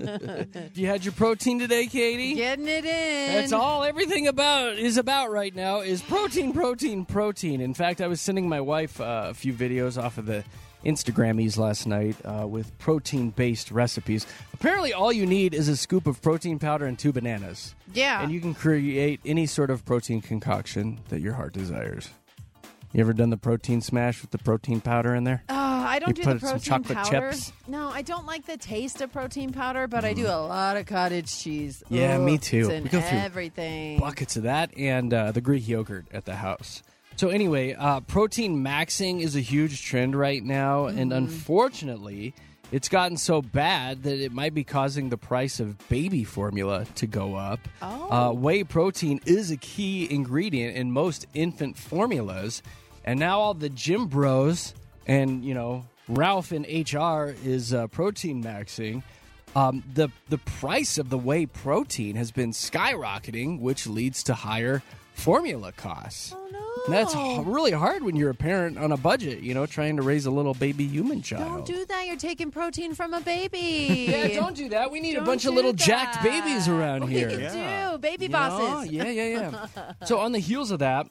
You had your protein today, Katie? Getting it in. That's all everything about is about right now is protein, protein, protein. In fact, I was sending my wife uh, a few videos off of the Instagrammies last night uh, with protein-based recipes. Apparently, all you need is a scoop of protein powder and two bananas. Yeah. And you can create any sort of protein concoction that your heart desires. You ever done the protein smash with the protein powder in there? Oh, I don't You do put the some protein chocolate powder. chips? No, I don't like the taste of protein powder, but I do a lot of cottage cheese. Yeah, me Ugh, too. It's We in go through everything. Buckets of that and uh, the Greek yogurt at the house. So anyway, uh, protein maxing is a huge trend right now, and unfortunately, it's gotten so bad that it might be causing the price of baby formula to go up. Oh. Uh, whey protein is a key ingredient in most infant formulas, and now all the gym bros and, you know, Ralph in H R is uh, protein maxing. Um, the the price of the whey protein has been skyrocketing, which leads to higher formula costs. Oh, no. And that's h- really hard when you're a parent on a budget, you know, trying to raise a little baby human child. Don't do that. You're taking protein from a baby. Yeah, don't do that. We need Don't a bunch of do little that. jacked babies around We here. can do. Baby You know? bosses. Yeah, yeah, yeah. So on the heels of that,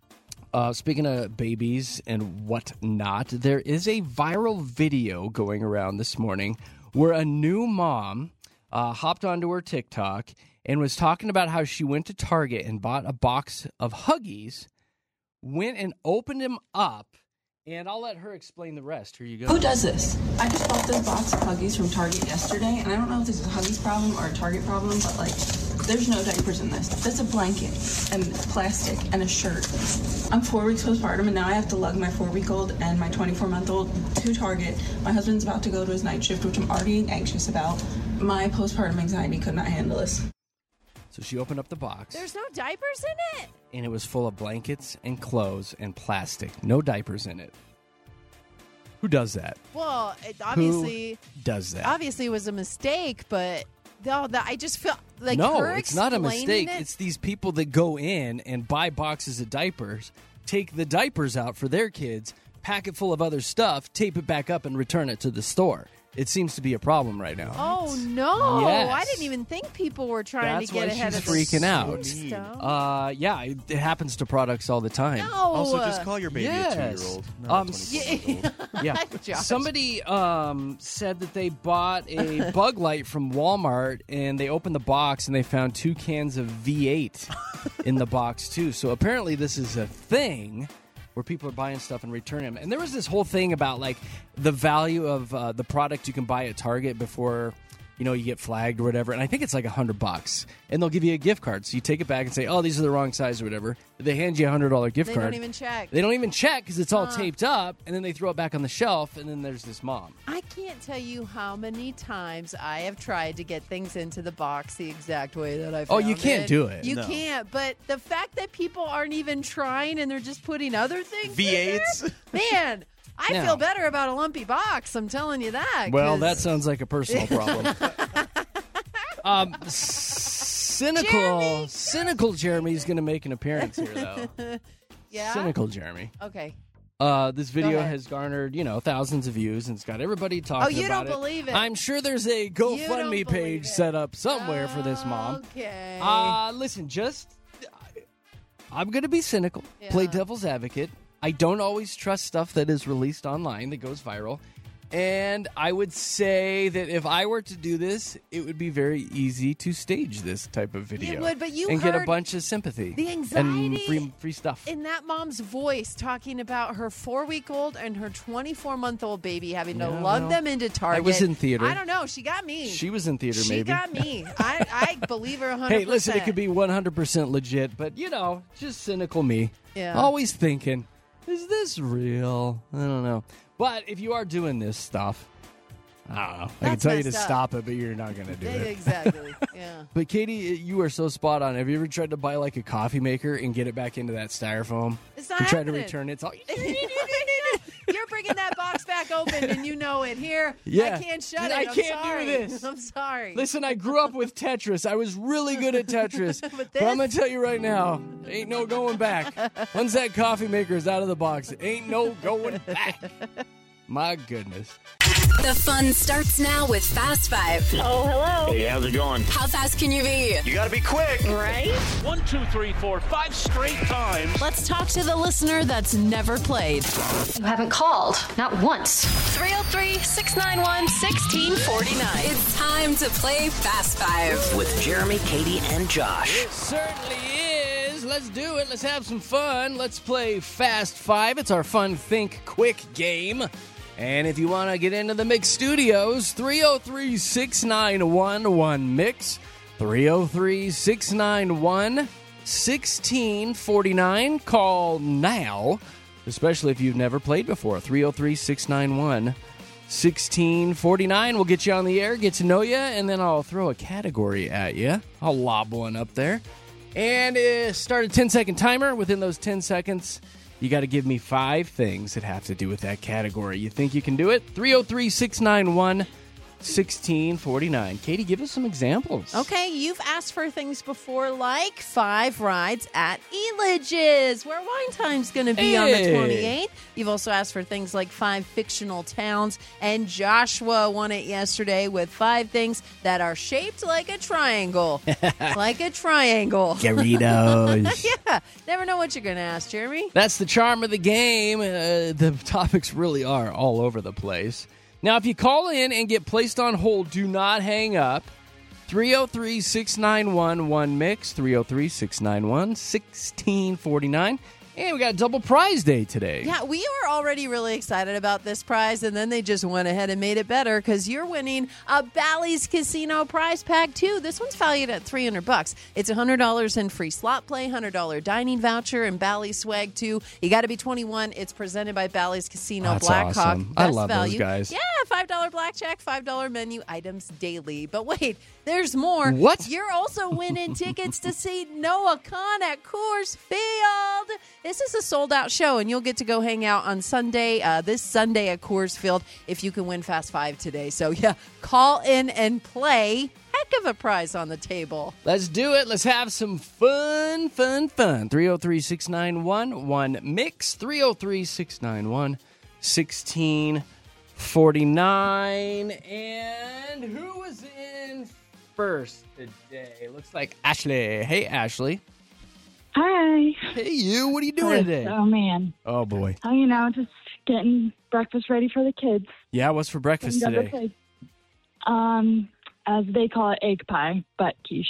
uh, speaking of babies and whatnot, there is a viral video going around this morning where a new mom uh, hopped onto her TikTok and was talking about how she went to Target and bought a box of Huggies, went and opened them up, and I'll let her explain the rest. Here you go. Who does this? I just bought this box of Huggies from Target yesterday, and I don't know if this is a Huggies problem or a Target problem, but like, there's no diapers in this. That's a blanket and plastic and a shirt. I'm four weeks postpartum, and now I have to lug my four-week-old and my twenty-four-month-old to Target. My husband's about to go to his night shift, which I'm already anxious about. My postpartum anxiety could not handle this. So she opened up the box. There's no diapers in it? and it was full of blankets and clothes and plastic. No diapers in it. Who does that? Well, it obviously Who does that? obviously it was a mistake, but no, that I just feel like no, her it's not a explaining mistake. It, It's these people that go in and buy boxes of diapers, take the diapers out for their kids, pack it full of other stuff, tape it back up, and return it to the store. It seems to be a problem right now. Oh no! Yes. I didn't even think people were trying That's to get why ahead she's of the freaking out. stuff. Uh, yeah, it, it happens to products all the time. No. Also, just call your baby Yes. a two-year-old. not Um, a twenty-four-year-old. Yeah. Josh. Somebody um, said that they bought a bug light from Walmart and they opened the box and they found two cans of V eight in the box too. So apparently this is a thing where people are buying stuff and returning them. And there was this whole thing about like the value of uh, the product you can buy at Target before you know you get flagged or whatever. And I think it's like a hundred bucks, and they'll give you a gift card. So you take it back and say, "Oh, these are the wrong size" or whatever. They hand you a hundred dollar gift They card. don't even check. They don't even check because it's all Huh. taped up, and then they throw it back on the shelf, and then there's this mom. I can't tell you how many times I have tried to get things into the box the exact way that I Oh, found you can't it. do it. You No. can't. But the fact that people aren't even trying and they're just putting other things V eights? in there, man, I Now- feel better about a lumpy box. I'm telling you that. Well, 'cause- that sounds like a personal problem. um, cynical, Jeremy! cynical Jeremy's going to make an appearance here, though. yeah. Cynical Jeremy. Okay. Uh, this video ahead. has garnered, you know, thousands of views, and it's got everybody Oh, talking you about don't believe it? I'm sure there's a don't GoFundMe believe page it. set up somewhere for this mom. Okay. Uh, listen, just I'm going to be cynical, play Yeah. devil's advocate. I don't always trust stuff that is released online that goes viral. And I would say that if I were to do this, it would be very easy to stage this type of video. It would, but you and get a heard bunch of sympathy. the and anxiety free, free stuff. in that mom's voice talking about her four-week-old and her twenty-four-month-old baby having to Yeah, lug well, them into Target. I was in theater. I don't know. She got me. She was in theater, She maybe. got me. I, I believe her one hundred percent. Hey, listen, it could be one hundred percent legit, but, you know, just cynical me. Yeah. Always thinking, is this real? I don't know. But if you are doing this stuff, I don't know. I can That's tell you to messed up. stop it, but you're not going to do Yeah, it. exactly. Yeah. But, Katie, you are so spot on. Have you ever tried to buy, like, a coffee maker and get it back into that styrofoam? It's not You try to happening. return it. It's all... You're bringing that box back open, and you know it. Here, Yeah. I can't shut Dude, it. I I'm can't do sorry. this. I'm sorry. Listen, I grew up with Tetris. I was really good at Tetris. But but, this- I'm going to tell you right now, ain't no going back. Once that coffee maker is out of the box, ain't no going back. My goodness. The fun starts now with Fast Five. Oh, hello. Hey, how's it going? How fast can you be? You gotta be quick. Right? One, two, three, four, five straight times. Let's talk to the listener that's never played. You haven't called, not once. three oh three, six nine one, one six four nine. It's time to play Fast Five. With Jeremy, Katie, and Josh. It certainly is. Let's do it. Let's have some fun. Let's play Fast Five. It's our fun Think Quick game. And if you want to get into the Mix Studios, three oh three, six nine one, one mix. three oh three, six nine one, one six four nine. Call now, especially if you've never played before. three oh three, six nine one, one six four nine. We'll get you on the air, get to know you, and then I'll throw a category at you. I'll lob one up there. And uh, start a ten-second timer. Within those ten seconds, you got to give me five things that have to do with that category. You think you can do it? three oh three, six nine one, one six four nine. Katie, give us some examples. Okay, you've asked for things before like five rides at Elijah's, where Wine Time's going to be on the Hey. twenty-eighth. You've also asked for things like five fictional towns, and Joshua won it yesterday with five things that are shaped like a triangle. Like a triangle. Doritos. Yeah, never know what you're going to ask, Jeremy. That's the charm of the game. Uh, the topics really are all over the place. Now, if you call in and get placed on hold, do not hang up. three oh three, six nine one, one mix, three oh three, six nine one, one six four nine. And we got double prize day today. Yeah, we were already really excited about this prize, and then they just went ahead and made it better because you're winning a Bally's Casino prize pack, too. This one's valued at three hundred bucks. It's one hundred dollars in free slot play, one hundred dollars dining voucher, and Bally's swag, too. You got to be twenty-one. It's presented by Bally's Casino. That's Blackhawk. awesome. I Best love those value. guys. Yeah, five dollars blackjack, five dollars menu items daily. But wait, there's more. What? You're also winning tickets to see Noah Khan at Coors Field. This is a sold-out show, and you'll get to go hang out on Sunday, uh, this Sunday at Coors Field, if you can win Fast Five today. So, yeah, call in and play. Heck of a prize on the table. Let's do it. Let's have some fun, fun, fun. three oh three, six nine one, one mix. three oh three, six nine one, one six four nine. And who was in first today? Looks like Ashley. Hey, Ashley. Hi. Hey, you. What are you doing today? Oh, man. Oh, boy. Oh, you know, just getting breakfast ready for the kids. Yeah, what's for breakfast Getting done today? with kids. Um, as they call it, egg pie, but quiche.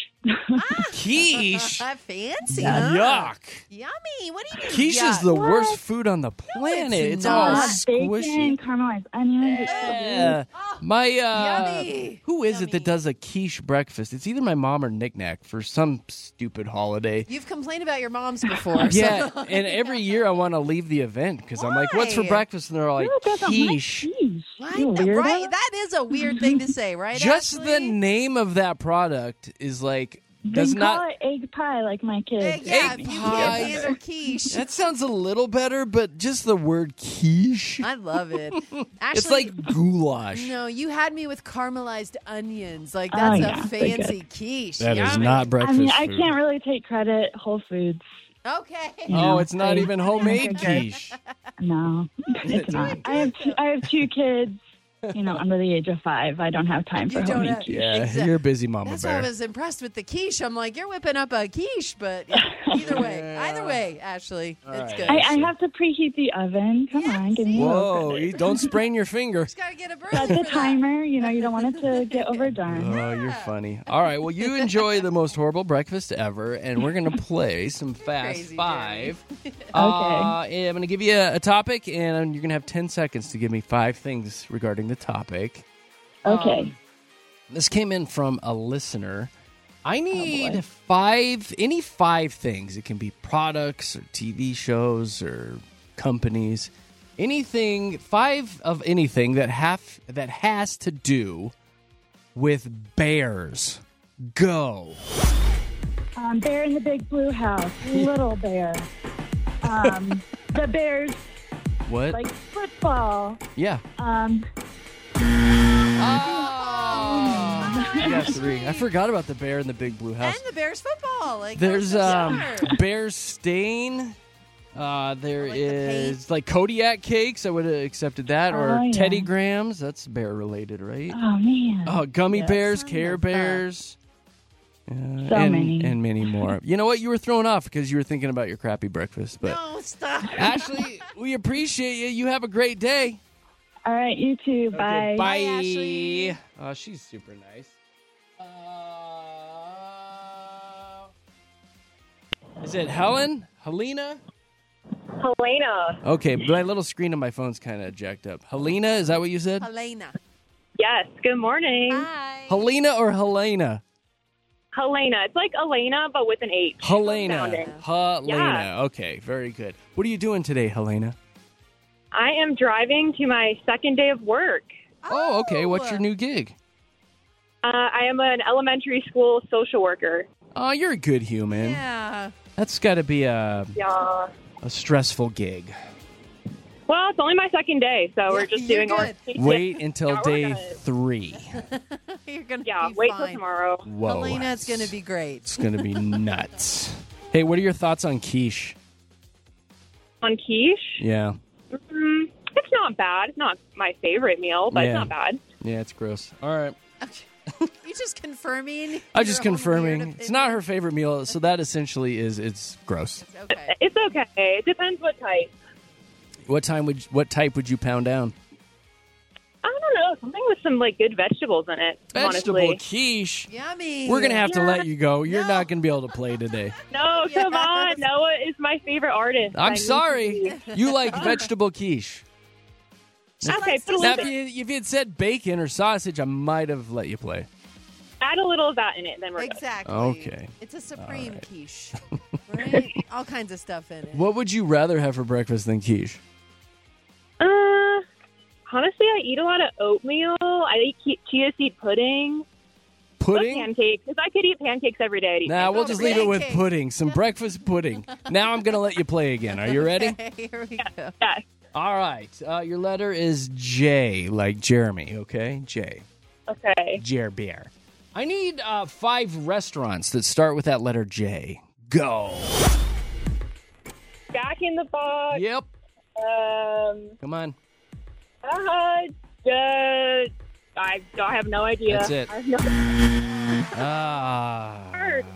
Quiche? Fancy, Yeah. huh? Yuck. Yummy. What do you mean? Quiche is yuck? the What? worst food on the planet. it's all Uh, squishy. bacon, caramelized onions. It's so Yeah. My uh Yummy. who is it that does a quiche breakfast? It's either my mom or Knick Knack for some stupid holiday. You've complained about your moms before. Yeah, so- and every year I want to leave the event because I'm like, "What's for Why? breakfast?" And they're like, Who doesn't like "Quiche." quiche? Right, You weirdo. right. That is a weird thing to say, right? Just the Ashley? name of that product is like They does call not. it egg pie like my kids. Egg, yeah, Egg if you pie. can't handle quiche. That sounds a little better, but just the word quiche. I love it. Actually, It's like goulash. no, you had me with caramelized onions. Like Oh, that's yeah, a they're fancy quiche. That is Yummy. not I breakfast mean, I food. can't really take credit. Whole Foods. Okay. Oh, it's not I- even homemade quiche. No, it's not. I have two, I have two kids. You know, under the age of five. I don't have time You for don't homemade have- quiche. Yeah, Exact- you're a busy mama That's why I bear. was impressed with the quiche. I'm like, you're whipping up a quiche, but yeah, either way, either way, Ashley, it's right. good. I, I have to preheat the oven. Come on, give me a little Whoa, credit. you don't sprain your finger. Just gotta get a burger Set for the that. timer. You know, you don't want it to get overdone. Oh, you're funny. All right, well, you enjoy the most horrible breakfast ever, and we're going to play some Fast Crazy, Five. Uh, and I'm going to give you a, a topic, and you're going to have ten seconds to give me five things regarding the topic. Okay. Um, this came in from a listener. I boy. need five, any five things. It can be products or T V shows or companies. Anything, five of anything that have that has to do with bears. Go. Um, Bear in the Big Blue House. Little Bear. Um, the Bears What? like football. yeah. Um, Oh. You got three. I forgot about the bear in the big blue house. And the Bears football. Like There's that's so um smart. bear stain. Uh, there Like the is like Kodiak cakes. I would have accepted that, or Oh, yeah. Teddy Grahams. That's bear related, right? oh, man. Oh, gummy Yes. bears, Son Care of a- Bears, uh, So and, many. and many more. You know what? You were thrown off because you were thinking about your crappy breakfast. But No, stop. Ashley, we appreciate you. You have a great day. All right, you too. Bye. Bye. Bye, Ashley. Oh, she's super nice. Uh, is it Helen? Helena? Helena. Okay, my little screen on my phone's kind of jacked up. Helena, is that what you said? Helena. Yes. Good morning. Hi. Helena or Helena? Helena. It's like Elena, but with an H. Helena. Sounding. Helena. Yeah. Okay, very good. What are you doing today, Helena? I am driving to my second day of work. Oh, okay. What's your new gig? Uh, I am an elementary school social worker. Oh, you're a good human. Yeah. That's got to be a, Yeah. a stressful gig. Well, it's only my second day, so we're just you're doing good. orientation. Wait until Yeah, we're day good. three. You're gonna Yeah, be wait fine. till tomorrow. Whoa. Helena, it's gonna be great. It's going to be nuts. Hey, what are your thoughts on quiche? On quiche, Yeah. mm, it's not bad. It's not my favorite meal, but Yeah. it's not bad. Yeah, it's gross. All right. You just confirming? I'm just your own confirming. weird It's not her favorite meal, so that essentially is it's gross. opinion. Okay. It's okay. It depends what type. What time would what type would you pound down? I don't know. know, something with some like good vegetables in it. Vegetable honestly. quiche. Yummy. We're going to have to Yeah. let you go. You're not going to be able to play today. No, come on. Noah is my favorite artist. I I'm need sorry. to- You like vegetable quiche. Okay, put a Now, little if bit. you, if you had said bacon or sausage, I might have let you play. Add a little of that in it, then we're good. Exactly. Okay. It's a supreme quiche. Right? All kinds of stuff in it. What would you rather have for breakfast than quiche? Uh, honestly, I eat a lot of oatmeal. I eat ki- chia seed pudding. Pudding? Or pancakes. If I could eat pancakes every day, I'd eat Nah, pancakes we'll just every leave it day. with pudding. Some breakfast pudding. Now I'm going to let you play again. Are you ready? Okay, here we go. Yeah. All right. Uh, your letter is J, like Jeremy, okay? J. Okay. Jer Bear. I need uh, five restaurants that start with that letter J. Go. Jack in the Box. Yep. Um. Come on. Uh, uh, I I have no idea. That's it. I have no- Ah.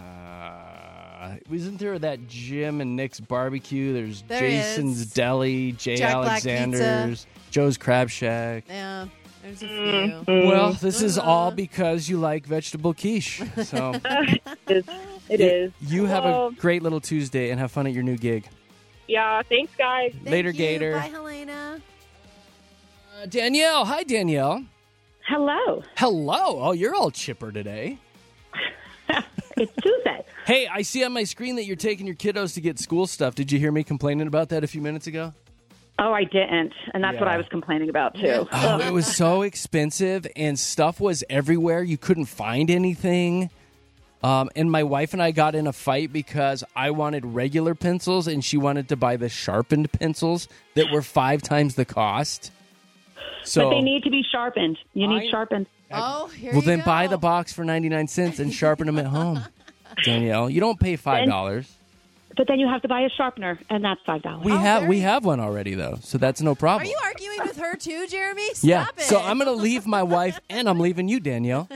Isn't there that Jim and Nick's barbecue? There's There Jason's is. Deli, J. Jack Black Alexander's, Joe's Crab Shack. Yeah, there's a Mm. few. Well, this is all because you like vegetable quiche. So it it you, is. You have Well, a great little Tuesday and have fun at your new gig. Yeah, thanks, guys. Later, Thank you. Gator. Bye, Helena. Uh, Danielle. Hi, Danielle. Hello. Hello. Oh, you're all chipper today. It's Tuesday. Hey, I see on my screen that you're taking your kiddos to get school stuff. Did you hear me complaining about that a few minutes ago? Oh, I didn't. And that's Yeah. what I was complaining about, too. Oh, it was so expensive, and stuff was everywhere. You couldn't find anything. Um, and my wife and I got in a fight because I wanted regular pencils, and she wanted to buy the sharpened pencils that were five times the cost. So, but they need to be sharpened. You need I- sharpened. Oh, here well, you then go. buy the box for ninety-nine cents and sharpen them at home. Danielle, you don't pay five dollars. But then you have to buy a sharpener, and that's five dollars. We have we have one already though, so that's no Are problem. you arguing with her too, Jeremy? Stop yeah. it. So I'm gonna leave my wife, and I'm leaving you, Danielle.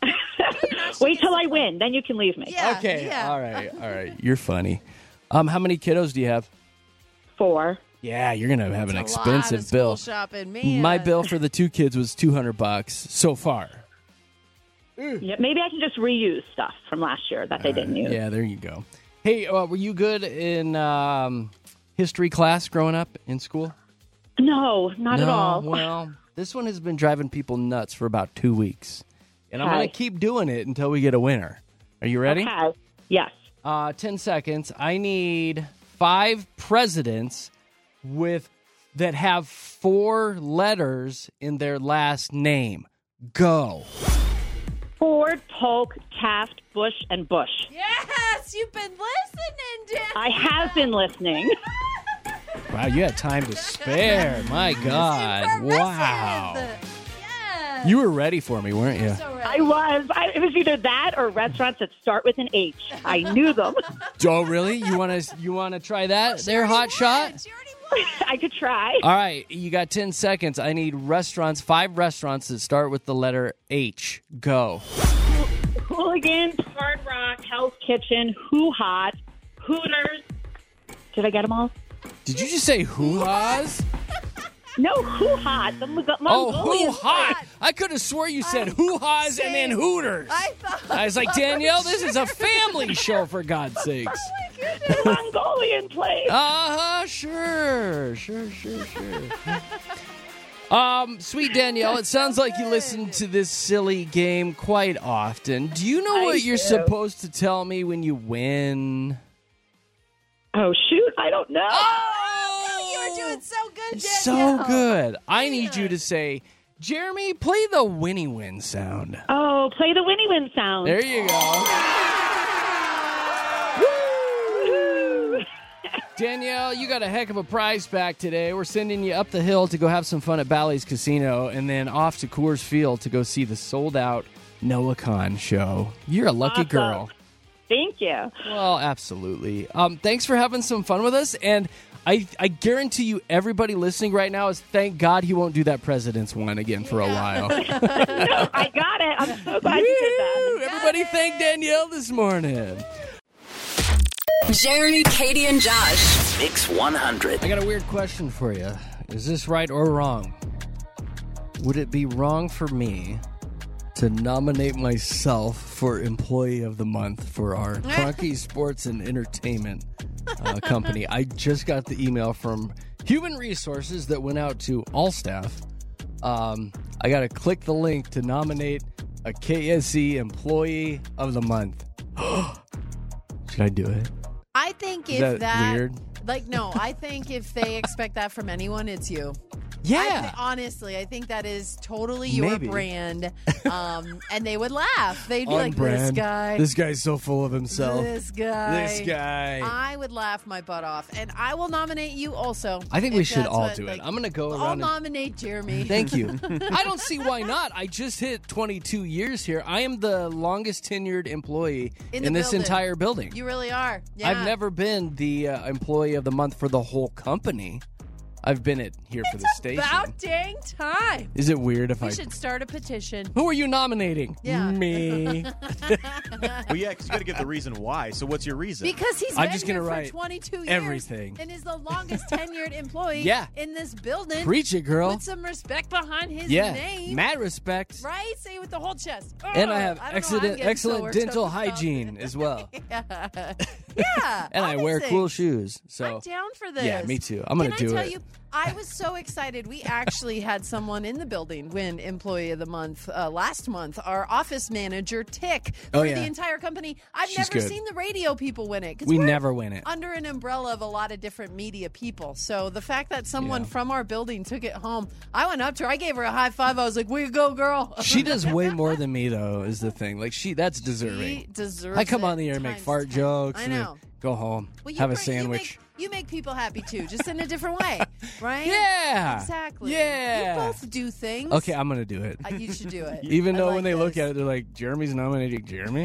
Wait till I win, then you can leave me. Yeah, Okay. yeah. All right. All right. You're funny. Um, how many kiddos do you have? Four. Yeah, you're gonna have an That's a lot expensive of school bill. shopping, man. My bill for the two kids was two hundred bucks so far. Yeah, maybe I can just reuse stuff from last year that they didn't use. Yeah, there you go. Hey, uh, were you good in um, history class growing up in school? No, not no, at all. Well, this one has been driving people nuts for about two weeks, and I'm Okay. going to keep doing it until we get a winner. Are you ready? Okay. Yes. Uh, ten seconds. I need five presidents with that have four letters in their last name. Go. Ford, Polk, Taft, Bush, and Bush. Yes, you've been listening, Dan. I have been listening. Wow, you had time to spare. My God. Wow. Yes. You were ready for me, weren't you? So I was. I, it was either that or restaurants that start with an H. I knew them. Oh, really? You want to you want to try that? There, hot shot? I could try. All right, you got ten seconds. I need restaurants, five restaurants that start with the letter H. Go. Hooligans, Hard Rock, Hell's Kitchen, Who Hot, Hooters. Did I get them all? Did you just say hoo-ha's? No, Who Hot. The Mong- Oh, Mongolian hoo-ha! I could have swore you said hoo-ha's and then hooters. I thought. I was like, Danielle, this is a family show, for God's sakes. the Mongolian place. Uh-huh, sure, sure, sure, sure. Um, sweet Danielle, it sounds like you listen to this silly game quite often. Do you know I what you're do. supposed to tell me when you win? Oh, shoot. I don't know. Oh, you were doing so good, Danielle. So good. I need you to say, Jeremy, play the Winnie Win sound. Oh, play the Winnie Win sound. There you go. Woo! Danielle, you got a heck of a prize pack today. We're sending you up the hill to go have some fun at Bally's Casino and then off to Coors Field to go see the sold-out Noah Khan show. You're a lucky Awesome. girl. Thank you. Well, absolutely. Um, thanks for having some fun with us, and I, I guarantee you everybody listening right now is thank God he won't do that President's one again for a while. No, I got it. I'm so glad you did that. Everybody thank Danielle this morning. Jeremy, Katie, and Josh. Mix one hundred. I got a weird question for you. Is this right or wrong? would it be wrong for me to nominate myself for Employee of the Month for our Cronky Sports and Entertainment uh, company? I just got the email from Human Resources that went out to all staff. Um, I got to click the link to nominate a K S E Employee of the Month. Should I do it? I think Is if that that, weird? like, no, I think if they expect that from anyone, it's you. Yeah. I thi- honestly, I think that is totally your Maybe. brand. Um, and they would laugh. They'd be On like, brand. this guy. This guy's so full of himself. This guy. This guy. I would laugh my butt off. And I will nominate you also. I think we if should that's all what, do like, it. I'm going to go I'll around. and- nominate Jeremy. Thank you. I don't see why not. I just hit twenty-two years here. I am the longest tenured employee In in, the this building. entire building. You really are. Yeah. I've never been the uh, employee of the month for the whole company. I've been it here for the station. About dang time. Is it weird if We I... should start a petition. Who are you nominating? Yeah. Me. Well, yeah, because you got to give the reason why. So what's your reason? Because he's I'm been just here gonna for write twenty-two years everything. and is the longest tenured employee Yeah. in this building. Preach it, girl. Put some respect behind his Yeah. name. Mad respect. Right? Say it with the whole chest. And Oh, I have don't know, I'm excellent, getting so excellent worked up dental about hygiene as well. it. Yeah. Yeah. And I wear honestly. cool shoes. So I'm down for this. Yeah, me too. I'm going to Can do I tell it. you, I was so excited. We actually had someone in the building win Employee of the Month uh, last month. Our office manager, Tick, for Oh, yeah. the entire company. I've She's never good. seen the radio people win it. 'cause We we're never win it. Under an umbrella of a lot of different media people. So the fact that someone Yeah. from our building took it home, I went up to her. I gave her a high five. I was like, way to go, girl. She does way more than me, though, is the thing. Like, she, that's deserving. She deserves I come it on the air and make times fart ten. jokes I and then know. go home, Well, you have a bring- sandwich. You make, you make people happy too, just in a different way, right? Yeah. Exactly. Yeah. You both do things. Okay, I'm going to do it. Uh, you should do it. Even I though like when they look this. at it, they're like, Jeremy's nominating Jeremy?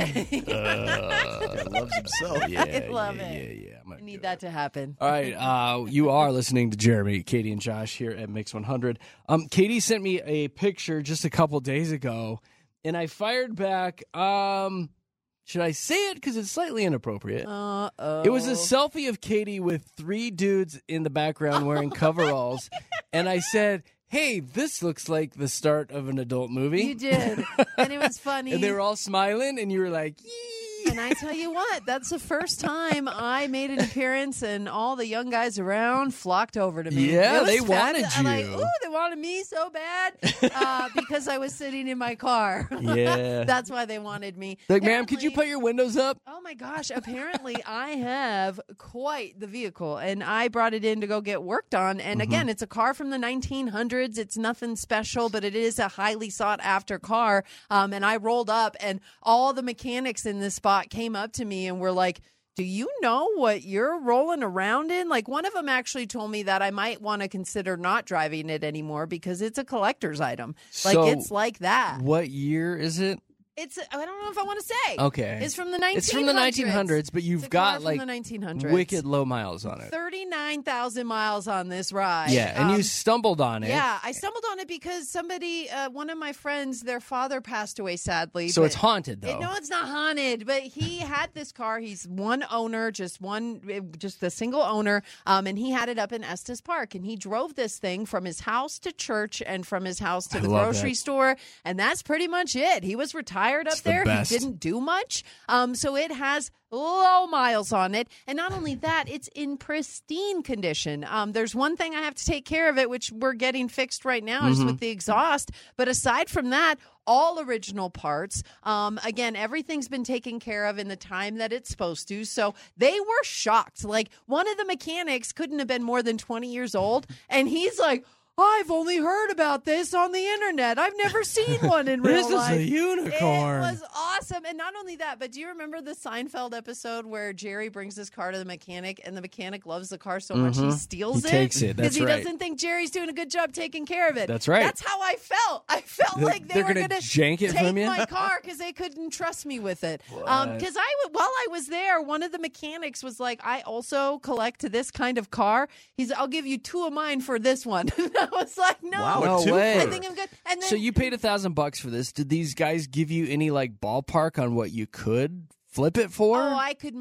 uh, loves himself. Yeah, I love yeah, it. yeah, yeah. I'm I gonna need do that to happen. All right, uh, you are listening to Jeremy, Katie, and Josh here at Mix one hundred. Um, Katie sent me a picture just a couple days ago, and I fired back. Um, should I say it? Because it's slightly inappropriate. Uh-oh. It was a selfie of Katie with three dudes in the background wearing coveralls, and I said, hey, this looks like the start of an adult movie. You did. And it was funny. And they were all smiling, and you were like, yee. And I tell you what, that's the first time I made an appearance, and all the young guys around flocked over to me. Yeah, It was they fun. wanted I'm like, you. ooh, they wanted me so bad uh, because I was sitting in my car. Yeah. That's why they wanted me. Like, ma'am, could you put your windows up? Oh my gosh, apparently I have quite the vehicle, and I brought it in to go get worked on. And Mm-hmm. again, it's a car from the nineteen hundreds. It's nothing special, but it is a highly sought after car. Um, and I rolled up, and all the mechanics in this spot came up to me and were like, do you know what you're rolling around in? Like, one of them actually told me that I might want to consider not driving it anymore because it's a collector's item. Like, So, it's like that. What year is it? It's, I don't know if I want to say. Okay. It's from the nineteen hundreds. It's from the nineteen hundreds, but you've It's a car got from like the nineteen hundreds. wicked low miles on it. thirty-nine thousand miles on this ride. Yeah, and Um, you stumbled on it. Yeah, I stumbled on it because somebody, uh, one of my friends, their father passed away sadly. So but- it's haunted, though. It- no, it's not haunted, but he had this car. He's one owner, just one, just the single owner, um, and he had it up in Estes Park, and he drove this thing from his house to church and from his house to I the love grocery that. store, and that's pretty much it. He was retired up It's the there. He best. didn't do much, um, so it has low miles on it, and not only that, it's in pristine condition. Um, there's one thing I have to take care of it, which we're getting fixed right now, is Mhm. with the exhaust. But aside from that, all original parts. Um, again, everything's been taken care of in the time that it's supposed to. So they were shocked. Like, one of the mechanics couldn't have been more than twenty years old, and he's like, I've only heard about this on the internet. I've never seen one in real This is a life. unicorn. It was awesome. And not only that, but do you remember the Seinfeld episode where Jerry brings his car to the mechanic and the mechanic loves the car so much he Mhm. steals He it? takes it. Because That's he right. doesn't think Jerry's doing a good job taking care of it. That's right. That's how I felt. I felt They're- like they they're were gonna going to jank it take from you? my car because they couldn't trust me with it. What? Because I, w- while I was there, one of the mechanics was like, I also collect this kind of car. He's, I'll give you two of mine for this one. And I was like, no. Wow, no I way. think I'm good. And then So you paid a thousand bucks for this. Did these guys give you any like ballpark on what you could flip it for? Oh, I could make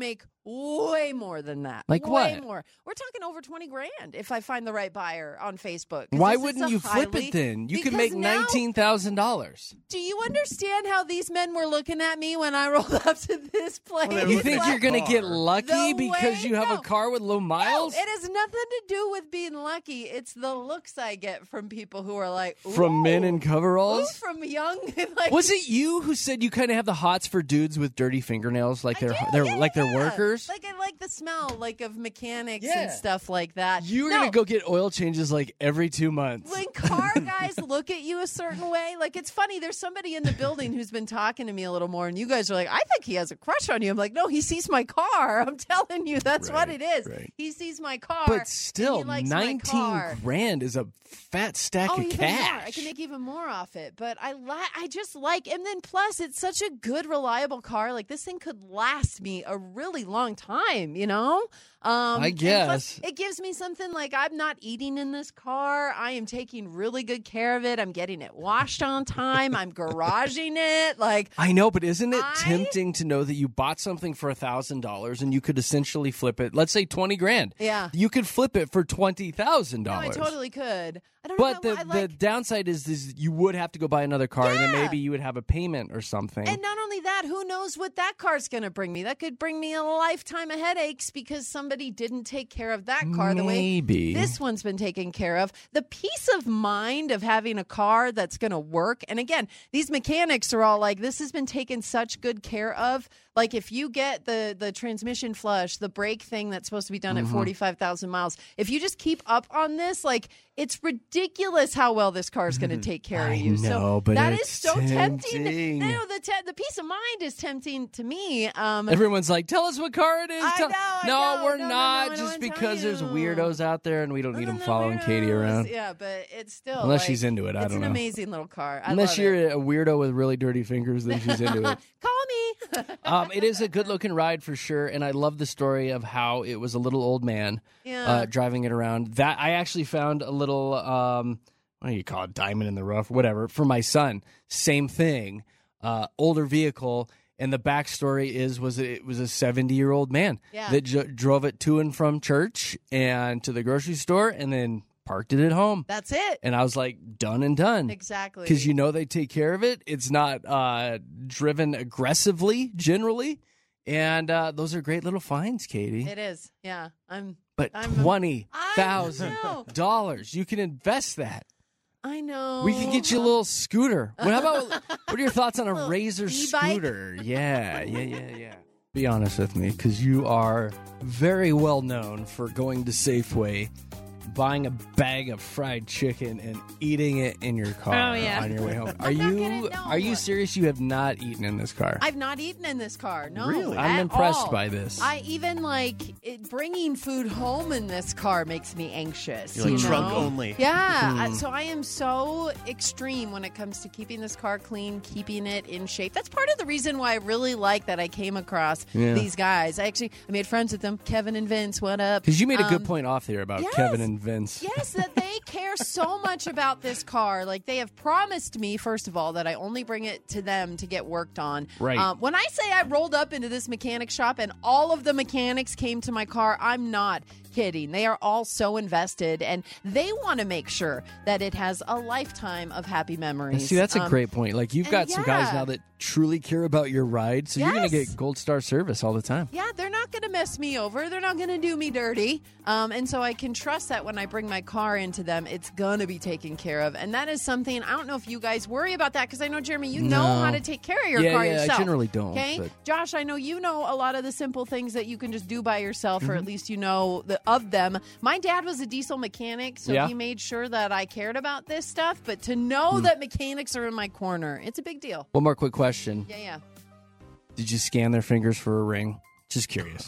way more than that. Like way what? more. We're talking over twenty grand if I find the right buyer on Facebook. 'Cause Why this is wouldn't a you flip highly- it then? You could Because make now- nineteen thousand dollars. Do you understand how these men were looking at me when I rolled up to this place? You think Like, you're going to get lucky the because way- you have no. a car with low miles? No, it has nothing to do with being lucky. It's the looks I get from people who are like, From men in Ooh, coveralls? from young. Like, Was it you who said you kind of have the hots for dudes with dirty fingernails, like they're they're like they're workers? Like I like the smell, like of mechanics Yeah. and stuff like that. You were no, gonna go get oil changes like every two months. when car guys look at you a certain way, like it's funny. There's somebody in the building who's been talking to me a little more, and you guys are like, "I think he has a crush on you." I'm like, "No, he sees my car. I'm telling you, that's what it is. He sees my car." But and still, he likes my nineteen car. grand is a fat stack Oh, of even cash. more. I can make even more off it. But I li- I just like, and then plus, it's such a good, reliable car. Like this thing could last me a really long time. You know. Um, I and plus, guess. it gives me something like I'm not eating in this car. I am taking really good care of it. I'm getting it washed on time. I'm garaging it. Like I know, but isn't it I- tempting to know that you bought something for a thousand dollars and you could essentially flip it? Let's say twenty grand. Yeah. you could flip it for twenty thousand no, I dollars. totally could. I don't But know. the I like, the downside is, is you would have to go buy another car, and then Yeah. maybe you would have a payment or something. And not only that, who knows what that car's going to bring me? That could bring me a lifetime of headaches because somebody didn't take care of that car the way Maybe. this one's been taken care of. The peace of mind of having a car that's going to work. And again, these mechanics are all like, this has been taken such good care of. Like if you get the the transmission flush, the brake thing that's supposed to be done Mhm. at forty-five thousand miles, if you just keep up on this, like it's ridiculous how well this car is going to take care I of you. know, so but that is it's so tempting. tempting. No, the te- the peace of mind is tempting to me. Um, Everyone's like, "Tell us what car it is." I Tell-" know, I no, know. we're No, no, not. no, I don't just wanna because tell there's you. weirdos out there, and we don't need them following Katie weirdos. around. Yeah, but it's still Unless like, she's into it, I it's don't an know. amazing little car. I Unless love you're it. a weirdo with really dirty fingers, then she's into it. Call me. um, it is a good-looking ride for sure, and I love the story of how it was a little old man Yeah. uh, driving it around. That I actually found a little, um, what do you call it, diamond in the rough, whatever, for my son. Same thing, uh, older vehicle, and the backstory is was it was a seventy-year-old man Yeah. that j- drove it to and from church and to the grocery store, and then parked it at home. That's it. And I was like, done and done. Exactly. Because you know they take care of it. It's not uh, driven aggressively, generally. And uh, those are great little finds, Katie. It is. Yeah. I'm. But I'm, twenty I thousand know. dollars, you can invest that. I know. We can get you a little scooter. What how about? What are your thoughts on a Little Razor e-bike? scooter? Yeah, yeah, yeah, yeah. Be honest with me, because you are very well known for going to Safeway, buying a bag of fried chicken and eating it in your car Oh, yeah. on your way home. Are I'm not you gonna know. are you serious? You have not eaten in this car? I've not eaten in this car. No, Really? I'm at impressed all. by this. I even like it, bringing food home in this car makes me anxious. You're like you trunk know? only. Yeah. Hmm. I- so I am so extreme when it comes to keeping this car clean, keeping it in shape. That's part of the reason why I really like that I came across Yeah. these guys. I actually I made friends with them. Kevin and Vince. What up? Because you made a good Um, point off there about yes. Kevin and Vince. Yes, that they care so much about this car. Like they have promised me, first of all, that I only bring it to them to get worked on. Right. Um, when I say I rolled up into this mechanic shop and all of the mechanics came to my car, I'm not kidding. They are all so invested and they want to make sure that it has a lifetime of happy And memories. see, that's a Um, great point. Like you've and got some guys yeah. now that truly care about your ride, so you're going to Yes. get gold star service all the time. Yeah, they're not going to mess me over. They're not going to do me dirty. Um, and so I can trust that when I bring my car into them, it's going to be taken care of. And that is something, I don't know if you guys worry about that because I know, Jeremy, you know No. how to take care of your Yeah, car yeah, I yourself. generally don't, Okay? but- Josh, I know you know a lot of the simple things that you can just do by yourself, or Mm-hmm. at least you know the, of them. My dad was a diesel mechanic, so Yeah. he made sure that I cared about this stuff. But to know Hmm. that mechanics are in my corner, it's a big deal. One more quick question. Yeah, yeah. Did you scan their fingers for a ring? Just curious.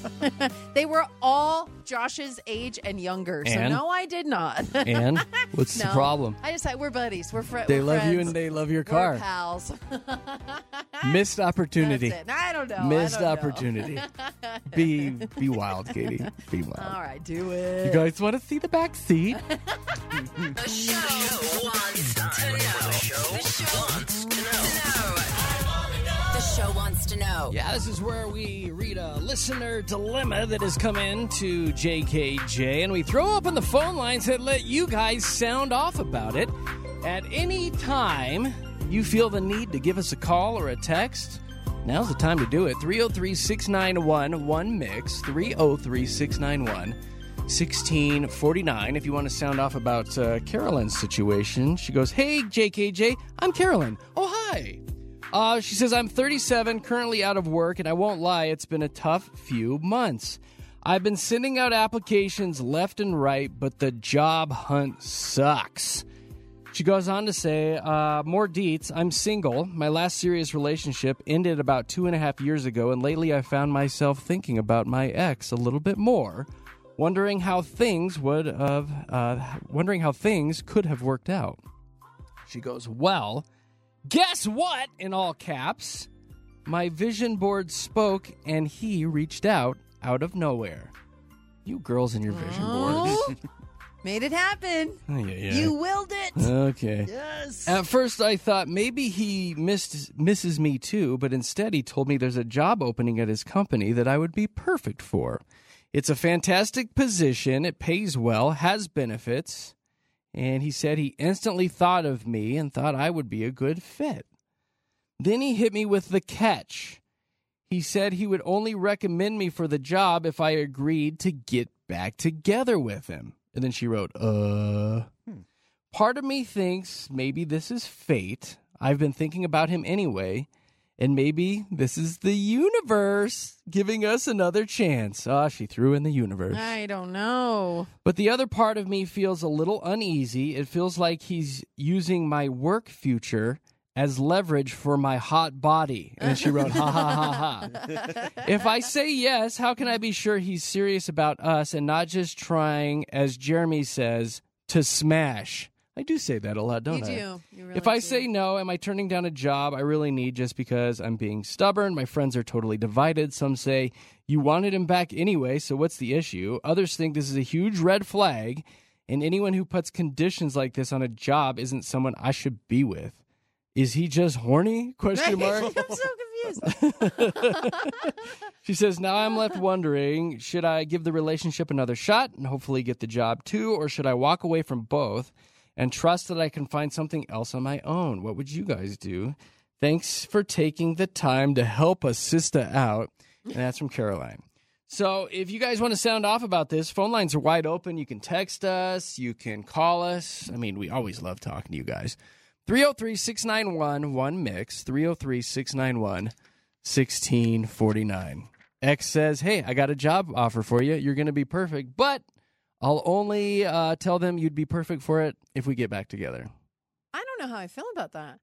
They were all Josh's age and younger. So And? no, I did not. And? What's the No. problem? I just said we're buddies. We're, fri- They we're love you friends. and they love your We're car. pals. Missed opportunity. That's it. I don't know. I Missed don't know. opportunity. Be be wild, Katie. Be wild. All right, do it. You guys want to see the back seat? The show wants to know. The show wants to know. The show wants to know. show. Yeah, this is where we read a listener dilemma that has come in to J K J, and we throw up on the phone lines and let you guys sound off about it. At any time you feel the need to give us a call or a text, now's the time to do it. three oh three, six nine one, one mix, three oh three, six nine one, one six four nine. If you want to sound off about uh, Carolyn's situation, she goes, "Hey, J K J, I'm Carolyn. Oh, hi." Uh, she says, "I'm thirty-seven, currently out of work, and I won't lie, it's been a tough few months. I've been sending out applications left and right, but the job hunt sucks." She goes on to say, uh, more deets, "I'm single. My last serious relationship ended about two and a half years ago, and lately I found myself thinking about my ex a little bit more, wondering how things would have, uh, wondering how things could have worked out." She goes, "Well, guess what?" In all caps, "My vision board spoke, and he reached out out of nowhere." You girls and your vision Oh. boards. Made it happen. Oh, yeah, yeah. You willed it. Okay. Yes. At first, I thought maybe he missed, misses me too, but instead he told me there's a job opening at his company that I would be perfect for. It's a fantastic position. It pays well, has benefits. And he said he instantly thought of me and thought I would be a good fit. Then he hit me with the catch. He said he would only recommend me for the job if I agreed to get back together with him. And then she wrote, uh... Hmm. Part of me thinks maybe this is fate. I've been thinking about him anyway. And maybe this is the universe giving us another chance. Ah, she threw in the universe. I don't know. But the other part of me feels a little uneasy. It feels like he's using my work future as leverage for my hot body. And she wrote, ha, ha, ha, ha. If I say yes, how can I be sure he's serious about us and not just trying, as Jeremy says, to smash? I do say that a lot, don't You I? do. You really if I do. say no, am I turning down a job I really need just because I'm being stubborn? My friends are totally divided. Some say, you wanted him back anyway, so what's the issue? Others think this is a huge red flag, and anyone who puts conditions like this on a job isn't someone I should be with. Is he just horny? Question mark. I'm so confused. She says, now I'm left wondering, should I give the relationship another shot and hopefully get the job too, or should I walk away from both and trust that I can find something else on my own? What would you guys do? Thanks for taking the time to help a sister out. And that's from Caroline. So if you guys want to sound off about this, phone lines are wide open. You can text us. You can call us. I mean, we always love talking to you guys. three oh three, six nine one, one mix, three oh three, six nine one, one six four nine. X says, hey, I got a job offer for you. You're going to be perfect, but I'll only uh, tell them you'd be perfect for it if we get back together. I don't know how I feel about that.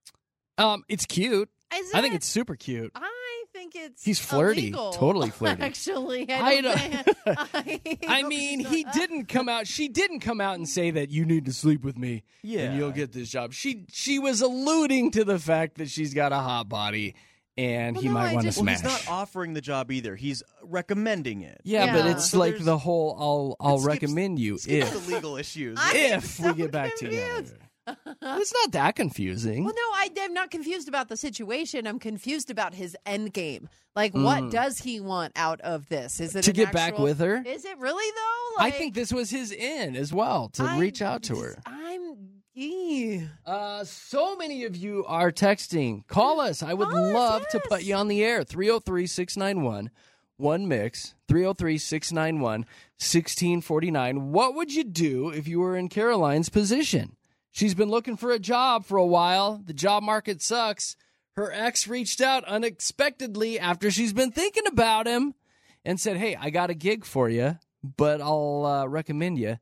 Um, It's cute. Is I think it? it's super cute. I think it's He's flirty. illegal, Totally flirty. Actually, I, I don't don't- think- I, I mean, he didn't come out. She didn't come out and say that you need to sleep with me Yeah. and you'll get this job. She she was alluding to the fact that she's got a hot body and he Well, no, might I want to just- well, smash. he's not offering the job either. He's recommending it. yeah, but it's So like there's- the whole I'll I'll it skips- recommend you skips if the legal issues. if we get back together. It's not that confusing. Well, no, I, I'm not confused about the situation. I'm confused about his end game. Like, what Mm. does he want out of this? Is it To an get back actual- with her? Is it really though? I Like, think this was his in as well to I reach out to her. I'm. Ew. Uh, so many of you are texting. Call us. I would love to put you on the air. three oh three, six nine one, one mix, three oh three, six nine one, one six four nine. What would you do if you were in Caroline's position? She's been looking for a job for a while. The job market sucks. Her ex reached out unexpectedly after she's been thinking about him and said, hey, I got a gig for you, but I'll uh, recommend you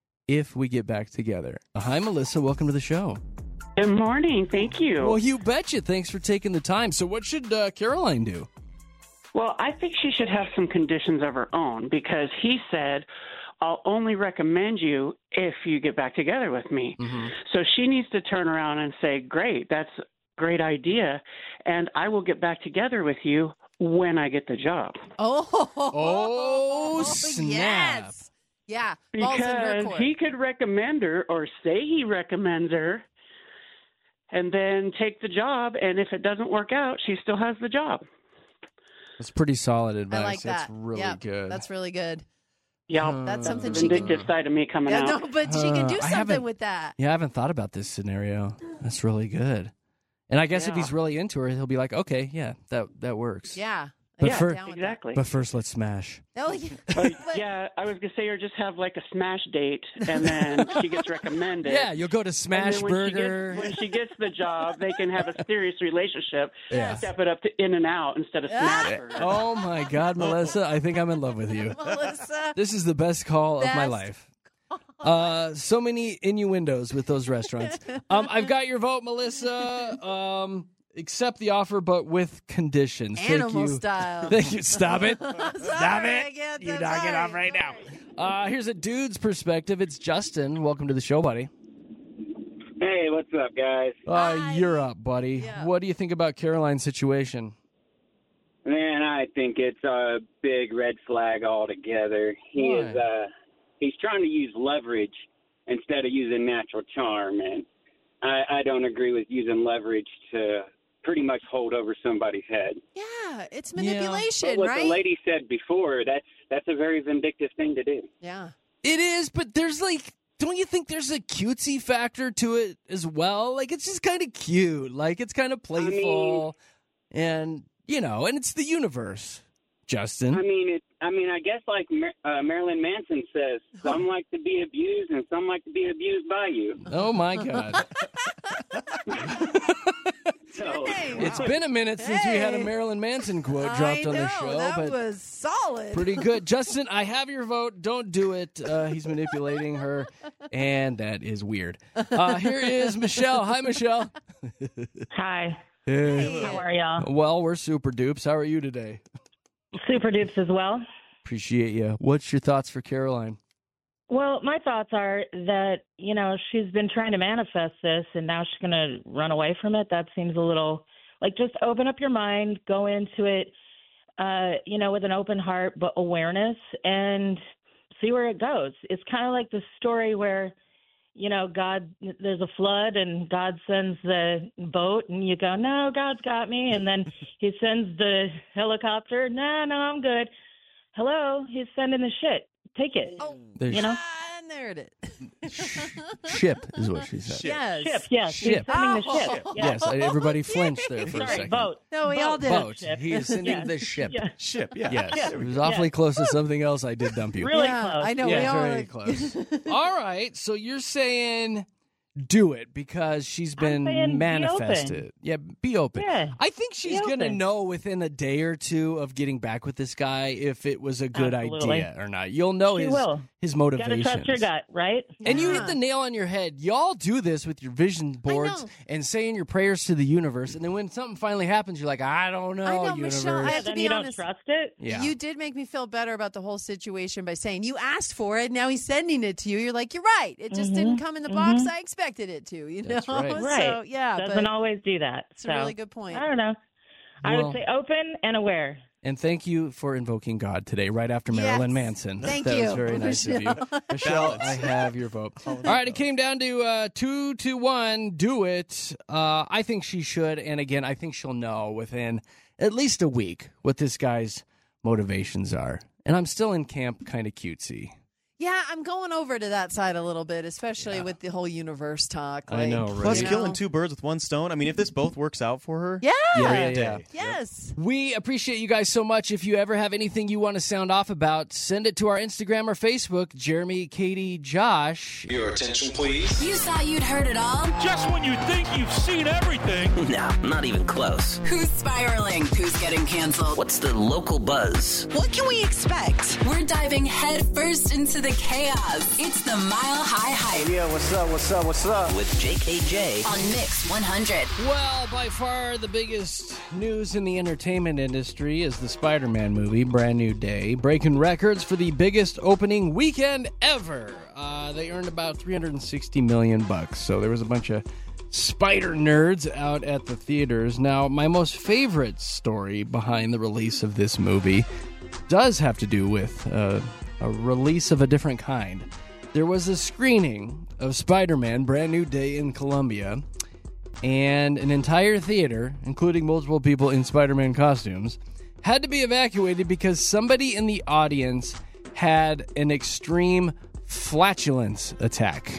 if we get back together. Uh, hi, Melissa. Welcome to the show. Good morning. Thank you. Well, you betcha. Thanks for taking the time. So what should uh, Caroline do? Well, I think she should have some conditions of her own because he said, I'll only recommend you if you get back together with me. Mm-hmm. So she needs to turn around and say, great, that's a great idea, and I will get back together with you when I get the job. Oh, oh, snap. Yes. Yeah, balls in her Because court. he could recommend her or say he recommends her and then take the job, and if it doesn't work out, she still has the job. That's pretty solid advice. I like that. That's really Yep, good. That's really good. Yeah, That's something the she can. vindictive side of me coming Yeah, out. no, but she can do Uh, I something haven't- with that. Yeah, I haven't thought about this scenario. That's really good. And I guess if Yeah. he's really into her, he'll be like, okay, yeah, that that works. Yeah. But yeah, fir- down with exactly. But first, let's smash. Oh, yeah. Uh, yeah, I was gonna say, or just have like a smash date, and then she gets recommended. Yeah, you'll go to And Smash then when she Burger. gets- when she gets the job, they can have a serious relationship. Yeah. Step it up to In and Out instead of Smash Burger. Oh my God, Melissa, I think I'm in love with you. Melissa. This is the best call of my Best life. Uh, so many innuendos with those restaurants. Um, I've got your vote, Melissa. Um, accept the offer, but with conditions. Animal Thank you. style. Thank you. Stop it. Stop Sorry, it. I can't- You I'm knock it sorry. off right now. Uh, here's a dude's perspective. It's Justin. Welcome to the show, buddy. Hey, what's up, guys? Uh, you're up, buddy. What do you think about Caroline's situation? Man, I think it's a big red flag altogether. He Why? is uh he's trying to use leverage instead of using natural charm, and I, I don't agree with using leverage to pretty much hold over somebody's head. Yeah, it's manipulation, But what right? the lady said before, that's that's a very vindictive thing to do. Yeah. It is, but there's like, don't you think there's a cutesy factor to it as well? Like, it's just kind of cute. Like, it's kind of playful. and, you know, and it's the universe, Justin. I mean, it. I mean, I guess like Mar- uh, Marilyn Manson says, some like to be abused and some like to be abused by you. Oh, my God. So, It's been a minute since we had a Marilyn Manson quote dropped I on the know, show. that but was solid. Pretty good. Justin, I have your vote. Don't do it. Uh, he's manipulating her, and that is weird. Uh, here is Michelle. Hi, Michelle. Hi. Hey. How are y'all? Well, we're super dupes. How are you today? Super dupes as well. Appreciate you. What's your thoughts for Caroline? Well, my thoughts are that, you know, she's been trying to manifest this and now she's going to run away from it. That seems a little like just open up your mind, go into it, uh, you know, with an open heart, but awareness and see where it goes. It's kind of like the story where, you know, God, there's a flood and God sends the boat and you go, no, God's got me. And then he sends the helicopter. No, no, I'm good. Hello, he's sending the shit. Take it. Oh, There's- you know? and there it is. Ship is what she said. Yes. Ship, yes. Ship. He's sending the Oh. ship. Yeah. Yes, I- everybody flinched there for a Sorry, second. boat. No, we Boat. all did. Boat. Ship. He is sending Yes. the ship. Yeah. Ship, yeah. Yes. Yeah. It was awfully Yeah. close to something else. I did dump you. Really yeah, close. I know. yeah, we all very close. All right, so you're saying do it because she's been saying be manifested. open. Yeah, be open. Yeah, I think she's be going to open. know within a day or two of getting back with this guy if it was a good Absolutely. idea or not. You'll know She his will. his Gotta motivations. trust your gut, right? And you Yeah. hit the nail on your head. Y'all do this with your vision boards know. and saying your prayers to the universe, and then when something finally happens, you're like, I don't know, I know, universe. Michelle, I have to Then be you honest. don't trust it. Yeah. You did make me feel better about the whole situation by saying you asked for it. Now he's sending it to you. You're like, you're right. It just didn't come in the box Mhm. I expected it to. You That's know, right. Right. So yeah, Doesn't but always do that. it's so, a really good point. I don't know. I Well- would say open and aware. And thank you for invoking God today, right after Marilyn Yes. Manson. Thank that you, was very nice of you. Michelle, I have your vote. All right, it came down to uh, two to one. Do it. Uh, I think she should. And again, I think she'll know within at least a week what this guy's motivations are. And I'm still in camp kind of cutesy. Yeah, I'm going over to that side a little bit, especially with the whole universe talk. I like, know, right? Plus, you know? killing two birds with one stone. I mean, if this both works out for her, Yeah. Yeah, great yeah, day. yeah. Yes. We appreciate you guys so much. If you ever have anything you want to sound off about, send it to our Instagram or Facebook. Jeremy, Katie, Josh. Your attention, please. You thought you'd heard it all? Just when you think you've seen everything. No, not even close. Who's spiraling? Who's getting canceled? What's the local buzz? What can we expect? We're diving headfirst into the chaos. It's the Mile High Hype Yeah, what's up, what's up, what's up? With J K J. on Mix one hundred. Well, by far the biggest news in the entertainment industry is the Spider-Man movie, Brand New Day, breaking records for the biggest opening weekend ever. Uh, they earned about three hundred sixty million bucks. So there was a bunch of spider nerds out at the theaters. Now, my most favorite story behind the release of this movie does have to do with uh, a release of a different kind. There was a screening of Spider-Man Brand New Day in Colombia, and an entire theater, including multiple people in Spider-Man costumes, had to be evacuated because somebody in the audience had an extreme flatulence attack.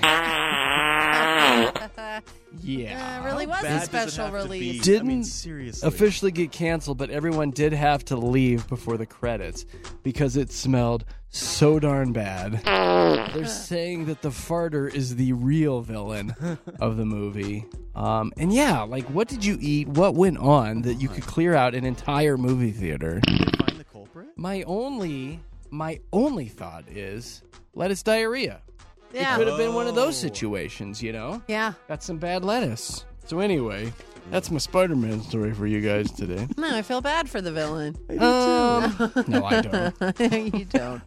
Yeah. Uh, really was a special release. Didn't I mean, seriously. officially get canceled, but everyone did have to leave before the credits because it smelled so darn bad. They're saying that the farter is the real villain of the movie. Um, and yeah, like, what did you eat? What went on that you could clear out an entire movie theater? Did you find the culprit? My only, my only thought is lettuce diarrhea. Yeah. It could have been one of those Oh. situations, you know? Yeah. Got some bad lettuce. So anyway, that's my Spider-Man story for you guys today. No, I feel bad for the villain. Um, no, I don't. You don't.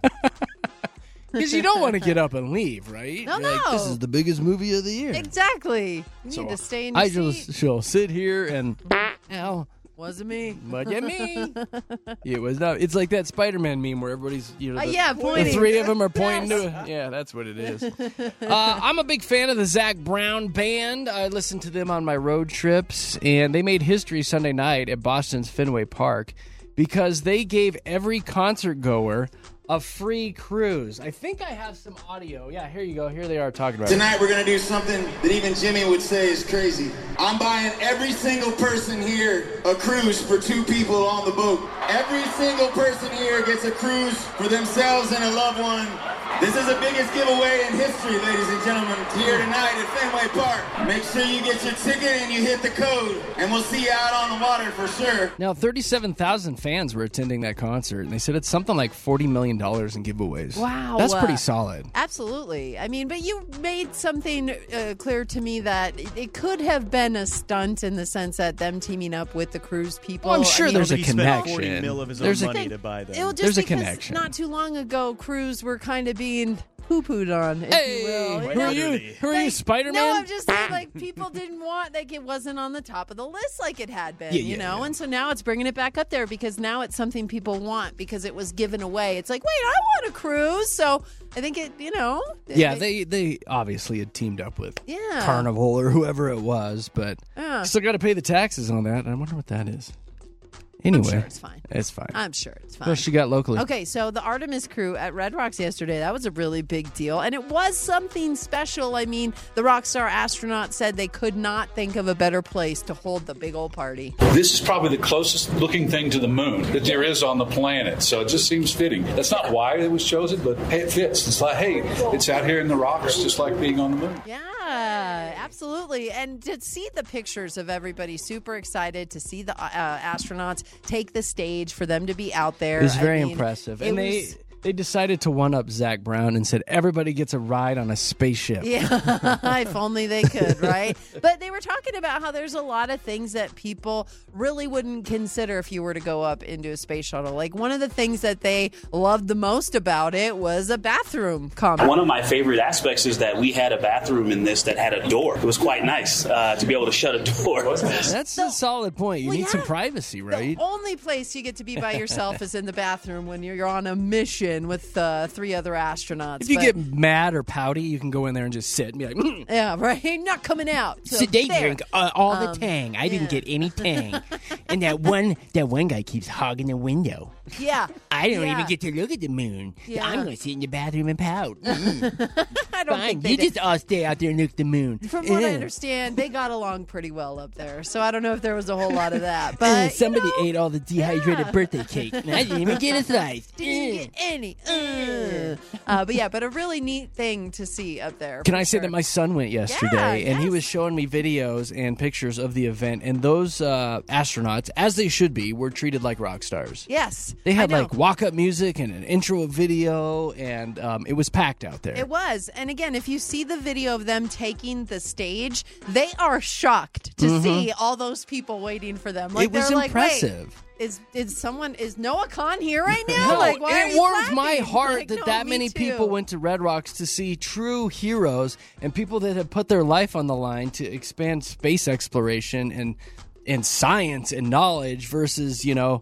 Because you don't want to get up and leave, right? No, You're like, no. this is the biggest movie of the year. Exactly. You So need to stay in your I seat. just shall sit here and, ow, Wasn't me. wasn't me. It was not. It's like that Spider-Man meme where everybody's, you know, Uh, the, yeah, the pointing. three of them are pointing Yes. to it. Yeah, that's what it is. uh, I'm a big fan of the Zac Brown Band. I listen to them on my road trips, and they made history Sunday night at Boston's Fenway Park because they gave every concert goer a free cruise. I think I have some audio. Yeah, here you go. Here they are talking about it. Tonight we're gonna do something that even Jimmy would say is crazy. I'm buying every single person here a cruise for two people on the boat. Every single person here gets a cruise for themselves and a loved one. This is the biggest giveaway in history, ladies and gentlemen, here tonight at Fenway Park. Make sure you get your ticket and you hit the code, and we'll see you out on the water for sure. Now, thirty-seven thousand fans were attending that concert, and they said it's something like forty million dollars in giveaways. Wow. That's pretty Uh, solid. Absolutely. I mean, but you made something uh, clear to me that it- it could have been a stunt in the sense that them teaming up with the cruise people. Well, I'm sure I mean, there's a He spent connection. forty mil of his There's a- own money to buy them. It will just There's a because connection. Not too long ago, crews were kind of being poo-pooed on, if Hey, you will. who know? are you? Who are you, Like, Spider-Man? No, I'm just saying, like, people didn't want, like, it wasn't on the top of the list like it had been, Yeah, you yeah, know? yeah. And so now it's bringing it back up there because now it's something people want because it was given away. It's like, wait, I want a cruise. So I think it, you know. Yeah, it- they they obviously had teamed up with Yeah. Carnival or whoever it was, but Yeah. still got to pay the taxes on that. I wonder what that is. Anyway, sure it's fine. It's fine. I'm sure it's fine. What else you got locally? Okay, so the Artemis crew at Red Rocks yesterday, that was a really big deal. And it was something special. I mean, the Rockstar astronaut said they could not think of a better place to hold the big old party. This is probably the closest looking thing to the moon that there is on the planet, so it just seems fitting. That's not why it was chosen, but hey, it fits. It's like, hey, it's out here in the rocks, just like being on the moon. Yeah, absolutely. And to see the pictures of everybody super excited to see the uh, astronauts take the stage for them to be out there. It was very I mean, impressive. it And they was- they decided to one up Zac Brown and said everybody gets a ride on a spaceship. Yeah, if only they could, right? But they were talking about how there's a lot of things that people really wouldn't consider if you were to go up into a space shuttle. Like one of the things that they loved the most about it was a bathroom comment. One of my favorite aspects is that we had a bathroom in this that had a door. It was quite nice uh, to be able to shut a door. That's a solid point. You Well, need some yeah. privacy, right? The only place you get to be by yourself is in the bathroom when you're on a mission with uh, three other astronauts. If you But- get mad or pouty, you can go in there and just sit and be like, mm, yeah, right, not coming out. So So they there. drink uh, all the Um, tang. I yeah. didn't get any tang. And that one that one guy keeps hogging the window. Yeah, I don't yeah. even get to look at the moon. Yeah. I'm going to sit in the bathroom and pout. Mm. I don't Fine, think they you did. just all stay out there and look at the moon. From what I Ugh. understand, they got along pretty well up there. So I don't know if there was a whole lot of that. Uh, But somebody ate all the dehydrated birthday cake. And I didn't even get a slice. didn't get any. Uh. Uh, but yeah, but a really neat thing to see up there. Can for I say sure. that my son went yesterday, Yeah, and he yes. was showing me videos and pictures of the event, and those uh, astronauts, as they should be, were treated like rock stars. Yes, They had I know. like walk-up music and an intro video, and um, it was packed out there. It was. And again, if you see the video of them taking the stage, they are shocked to Mhm. see all those people waiting for them. Like It was they're like, impressive. Wait, is is someone is Noah Khan here right now? No, like why are it you warms my clapping? heart Like, that no, that me many too. people went to Red Rocks to see true heroes and people that have put their life on the line to expand space exploration and and science and knowledge versus, you know,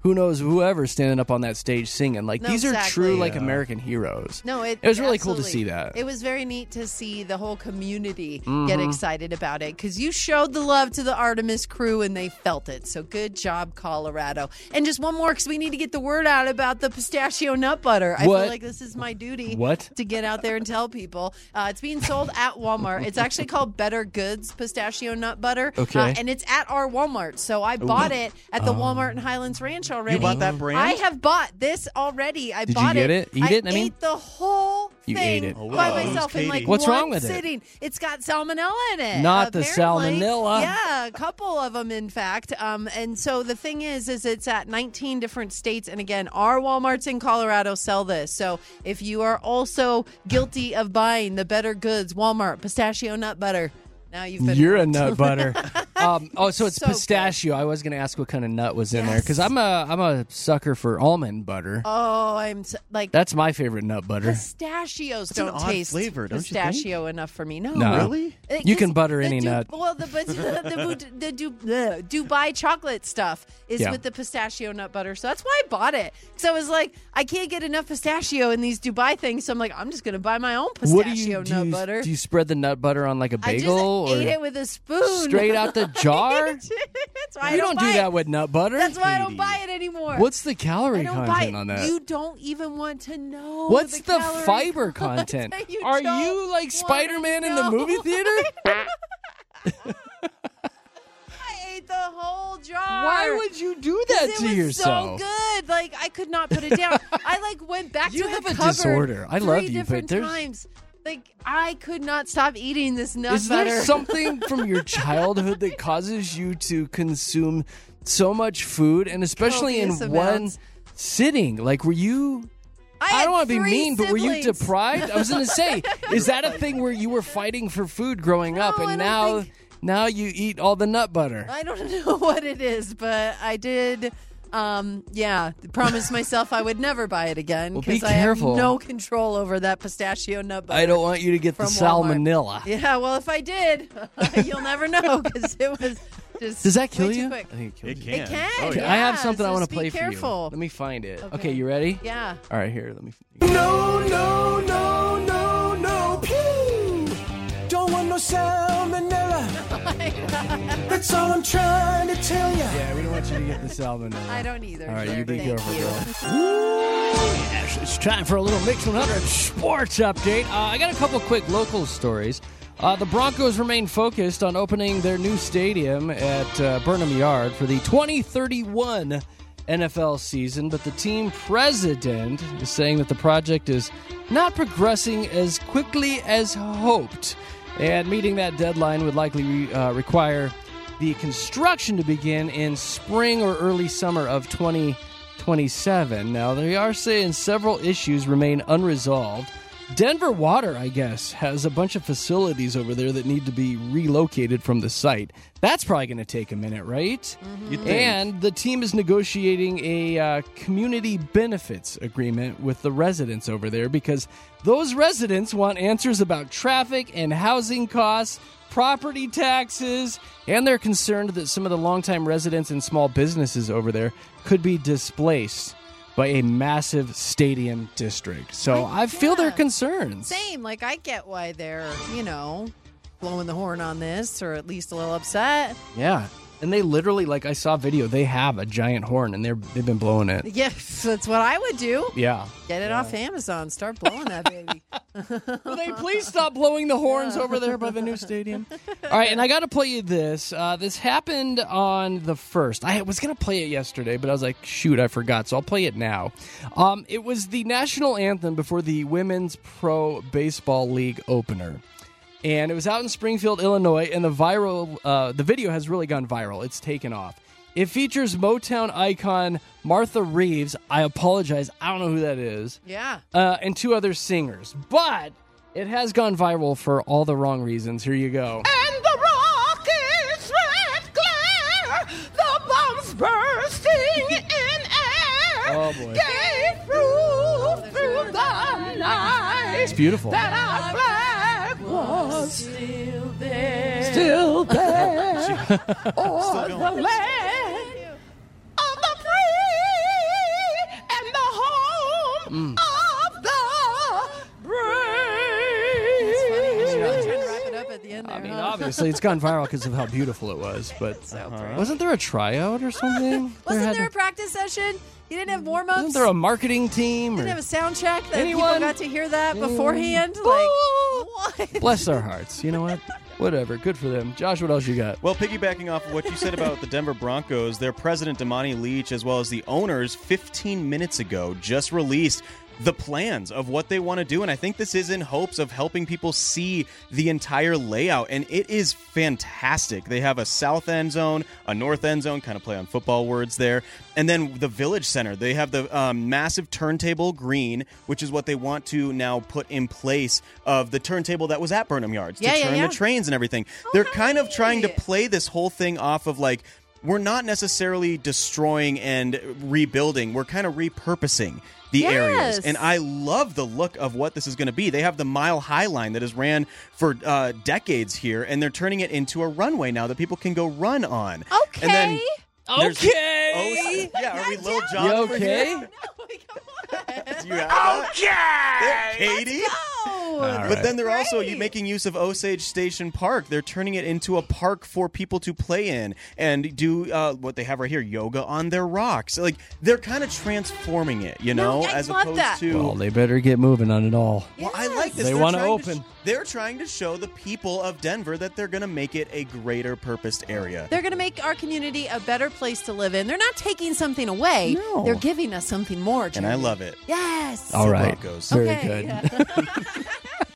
who knows whoever's standing up on that stage singing. Like No, these are exactly. true like Yeah. American heroes. No, it, it was really cool to absolutely. see that. It was very neat to see the whole community get Mhm. excited about it because you showed the love to the Artemis crew and they felt it. So good job, Colorado. And just one more because we need to get the word out about the pistachio nut butter. I What? feel like this is my duty What? to get out there and tell people. Uh, it's being sold at Walmart. It's actually called Better Goods Pistachio Nut Butter. Okay. Uh, and it's at our Walmart. So I bought Ooh. it at the Oh. Walmart in Highlands Ranch already. You bought that brand? I have bought this already. I Did you bought get it? Eat I it, I mean? ate the whole You thing ate it. Oh, by wow. myself in like What's one wrong with it? sitting. It's got salmonella in it. Not the apparently. salmonella. Yeah, a couple of them, in fact. Um, and so the thing is, is it's at nineteen different states. And again, our Walmarts in Colorado sell this. So if you are also guilty of buying the Better Goods Walmart pistachio nut butter, now you've been You're a hooked. nut butter. um, oh, so it's So pistachio. I was going to ask what kind of nut was in there Yes. because I'm a I'm a sucker for almond butter. Oh, I'm so, like That's my favorite nut butter. pistachios That's an don't odd taste flavor, don't you think? pistachio enough for me. No, No. Really? Uh, You 'cause can butter the any Du- nut. Well, the but the, the, the, Du- the Dubai chocolate stuff is Yeah. with the pistachio nut butter, so that's why I bought it. Because I was like, I can't get enough pistachio in these Dubai things, so I'm like, I'm just gonna buy my own pistachio What do you do? nut You, butter. do you spread the nut butter on like a I bagel just ate or it with a spoon, straight out the jar? that's why I You don't, don't do buy that it. with nut butter. That's why I don't buy it anymore. What's the calorie I don't content buy it. on that? You don't even want to know. What's the, the, calorie fiber content? You Are don't you like wanna Spider-Man in the know. movie theater? I ate the whole jar. Why would you do 'Cause that it to was yourself? so good. Like I could not put it down. I like went back You to have the a cupboard disorder. I three love you, but different there's- times. Like I could not stop eating this nut Is butter. there something from your childhood that causes you to consume so much food, and especially Copious in one amounts. sitting? Like, were you? I, I had don't want to be three mean, but were you siblings. deprived? I was going to say, is that a thing where you were fighting for food growing up, No, I and don't now, think- now you eat all the nut butter? I don't know what it is, but I did. Um, yeah, promised myself I would never buy it again Well, be because I have careful. no control over that pistachio nut butter. I don't want you to get the from Walmart. salmonella. Yeah, well, if I did, you'll never know because it was just. Does that kill way too you? quick. I think it kills It you. can. It can. Oh, Okay, yeah. I have yeah, something I so want to just play be for careful. you. Let me find it. Okay, Okay. you ready? Yeah. All right, here. Let me. No, no, no, no, no. Pew! Don't want no salmonella. That's all I'm trying to tell you. Yeah, we don't want you to get the salmonella. I don't either. All right, sir, you be thank careful, you. girl. Yes, it's time for a little Mix one hundred sports update. Uh, I got a couple quick local stories. Uh, the Broncos remain focused on opening their new stadium at uh, Burnham Yard for the twenty thirty-one N F L season, but the team president is saying that the project is not progressing as quickly as hoped, and meeting that deadline would likely uh, require the construction to begin in spring or early summer of twenty twenty-seven. Now, they are saying several issues remain unresolved. Denver Water, I guess, has a bunch of facilities over there that need to be relocated from the site. That's probably going to take a minute, right? You'd think. And the team is negotiating a uh, community benefits agreement with the residents over there because those residents want answers about traffic and housing costs, property taxes, and they're concerned that some of the longtime residents and small businesses over there could be displaced by a massive stadium district. So I feel their concerns. Same. Like, I get why they're, you know, blowing the horn on this or at least a little upset. Yeah. And they literally, like I saw a video, they have a giant horn and they're, they've been blowing it. Yes, that's what I would do. Yeah. Get it off Amazon. Start blowing that baby. Will they please stop blowing the horns over there by the new stadium? All right, and I got to play you this. Uh, this happened on the first. I was going to play it yesterday, but I was like, shoot, I forgot, so I'll play it now. Um, it was the national anthem before the Women's Pro Baseball League opener. And it was out in Springfield, Illinois, and the viral, uh, the video has really gone viral. It's taken off. It features Motown icon Martha Reeves. I apologize, I don't know who that is. Yeah. Uh, and two other singers. But it has gone viral for all the wrong reasons. Here you go. And the rocket's red glare, the bombs bursting in air. Oh, boy. Gave proof through the night. It's beautiful. That our flag was still there. Still there. Still O'er going. the land of the free. obviously it's gone viral because of how beautiful it was. But So uh, pretty. wasn't there a tryout or something? Wasn't had there to- a practice session? You didn't have warm ups? Wasn't there a marketing team? Didn't Or... have a sound check that Anyone? people got to hear that beforehand? Like, what? Bless their hearts. You know what? Whatever. Good for them. Josh, what else you got? Well, piggybacking off of what you said about the Denver Broncos, their president, Damani Leach, as well as the owners, fifteen minutes ago, just released the plans of what they want to do. And I think this is in hopes of helping people see the entire layout. And it is fantastic. They have a south end zone, a north end zone, kind of play on football words there. And then the Village Center. They have the um, massive turntable green, which is what they want to now put in place of the turntable that was at Burnham Yards Yeah, to yeah, turn yeah. the trains and everything. They're kind of trying to play this whole thing off of like, we're not necessarily destroying and rebuilding. We're kind of repurposing the Yes. areas. And I love the look of what this is going to be. They have the Mile High Line that has ran for uh, decades here, and they're turning it into a runway now that people can go run on. Okay. And then there's- Okay. Oh, yeah, are we Lil Jon? You over okay? here? Do you have okay. Katie? All But right. then they're also you making use of Osage Station Park. They're turning it into a park for people to play in and do uh, what they have right here, yoga on their rocks. Like they're kind of transforming it, you know, No, I as love opposed that. to. Well, they better get moving on it all. Well, I like this. They They're wanna trying sh- open. they're trying to show the people of Denver that they're going to make it a greater purposed area. They're going to make our community a better place to live in. They're not taking something away. No. They're giving us something more. And I Jeremy. love it. Yes. All right. Broncos. Very Okay, good. yeah.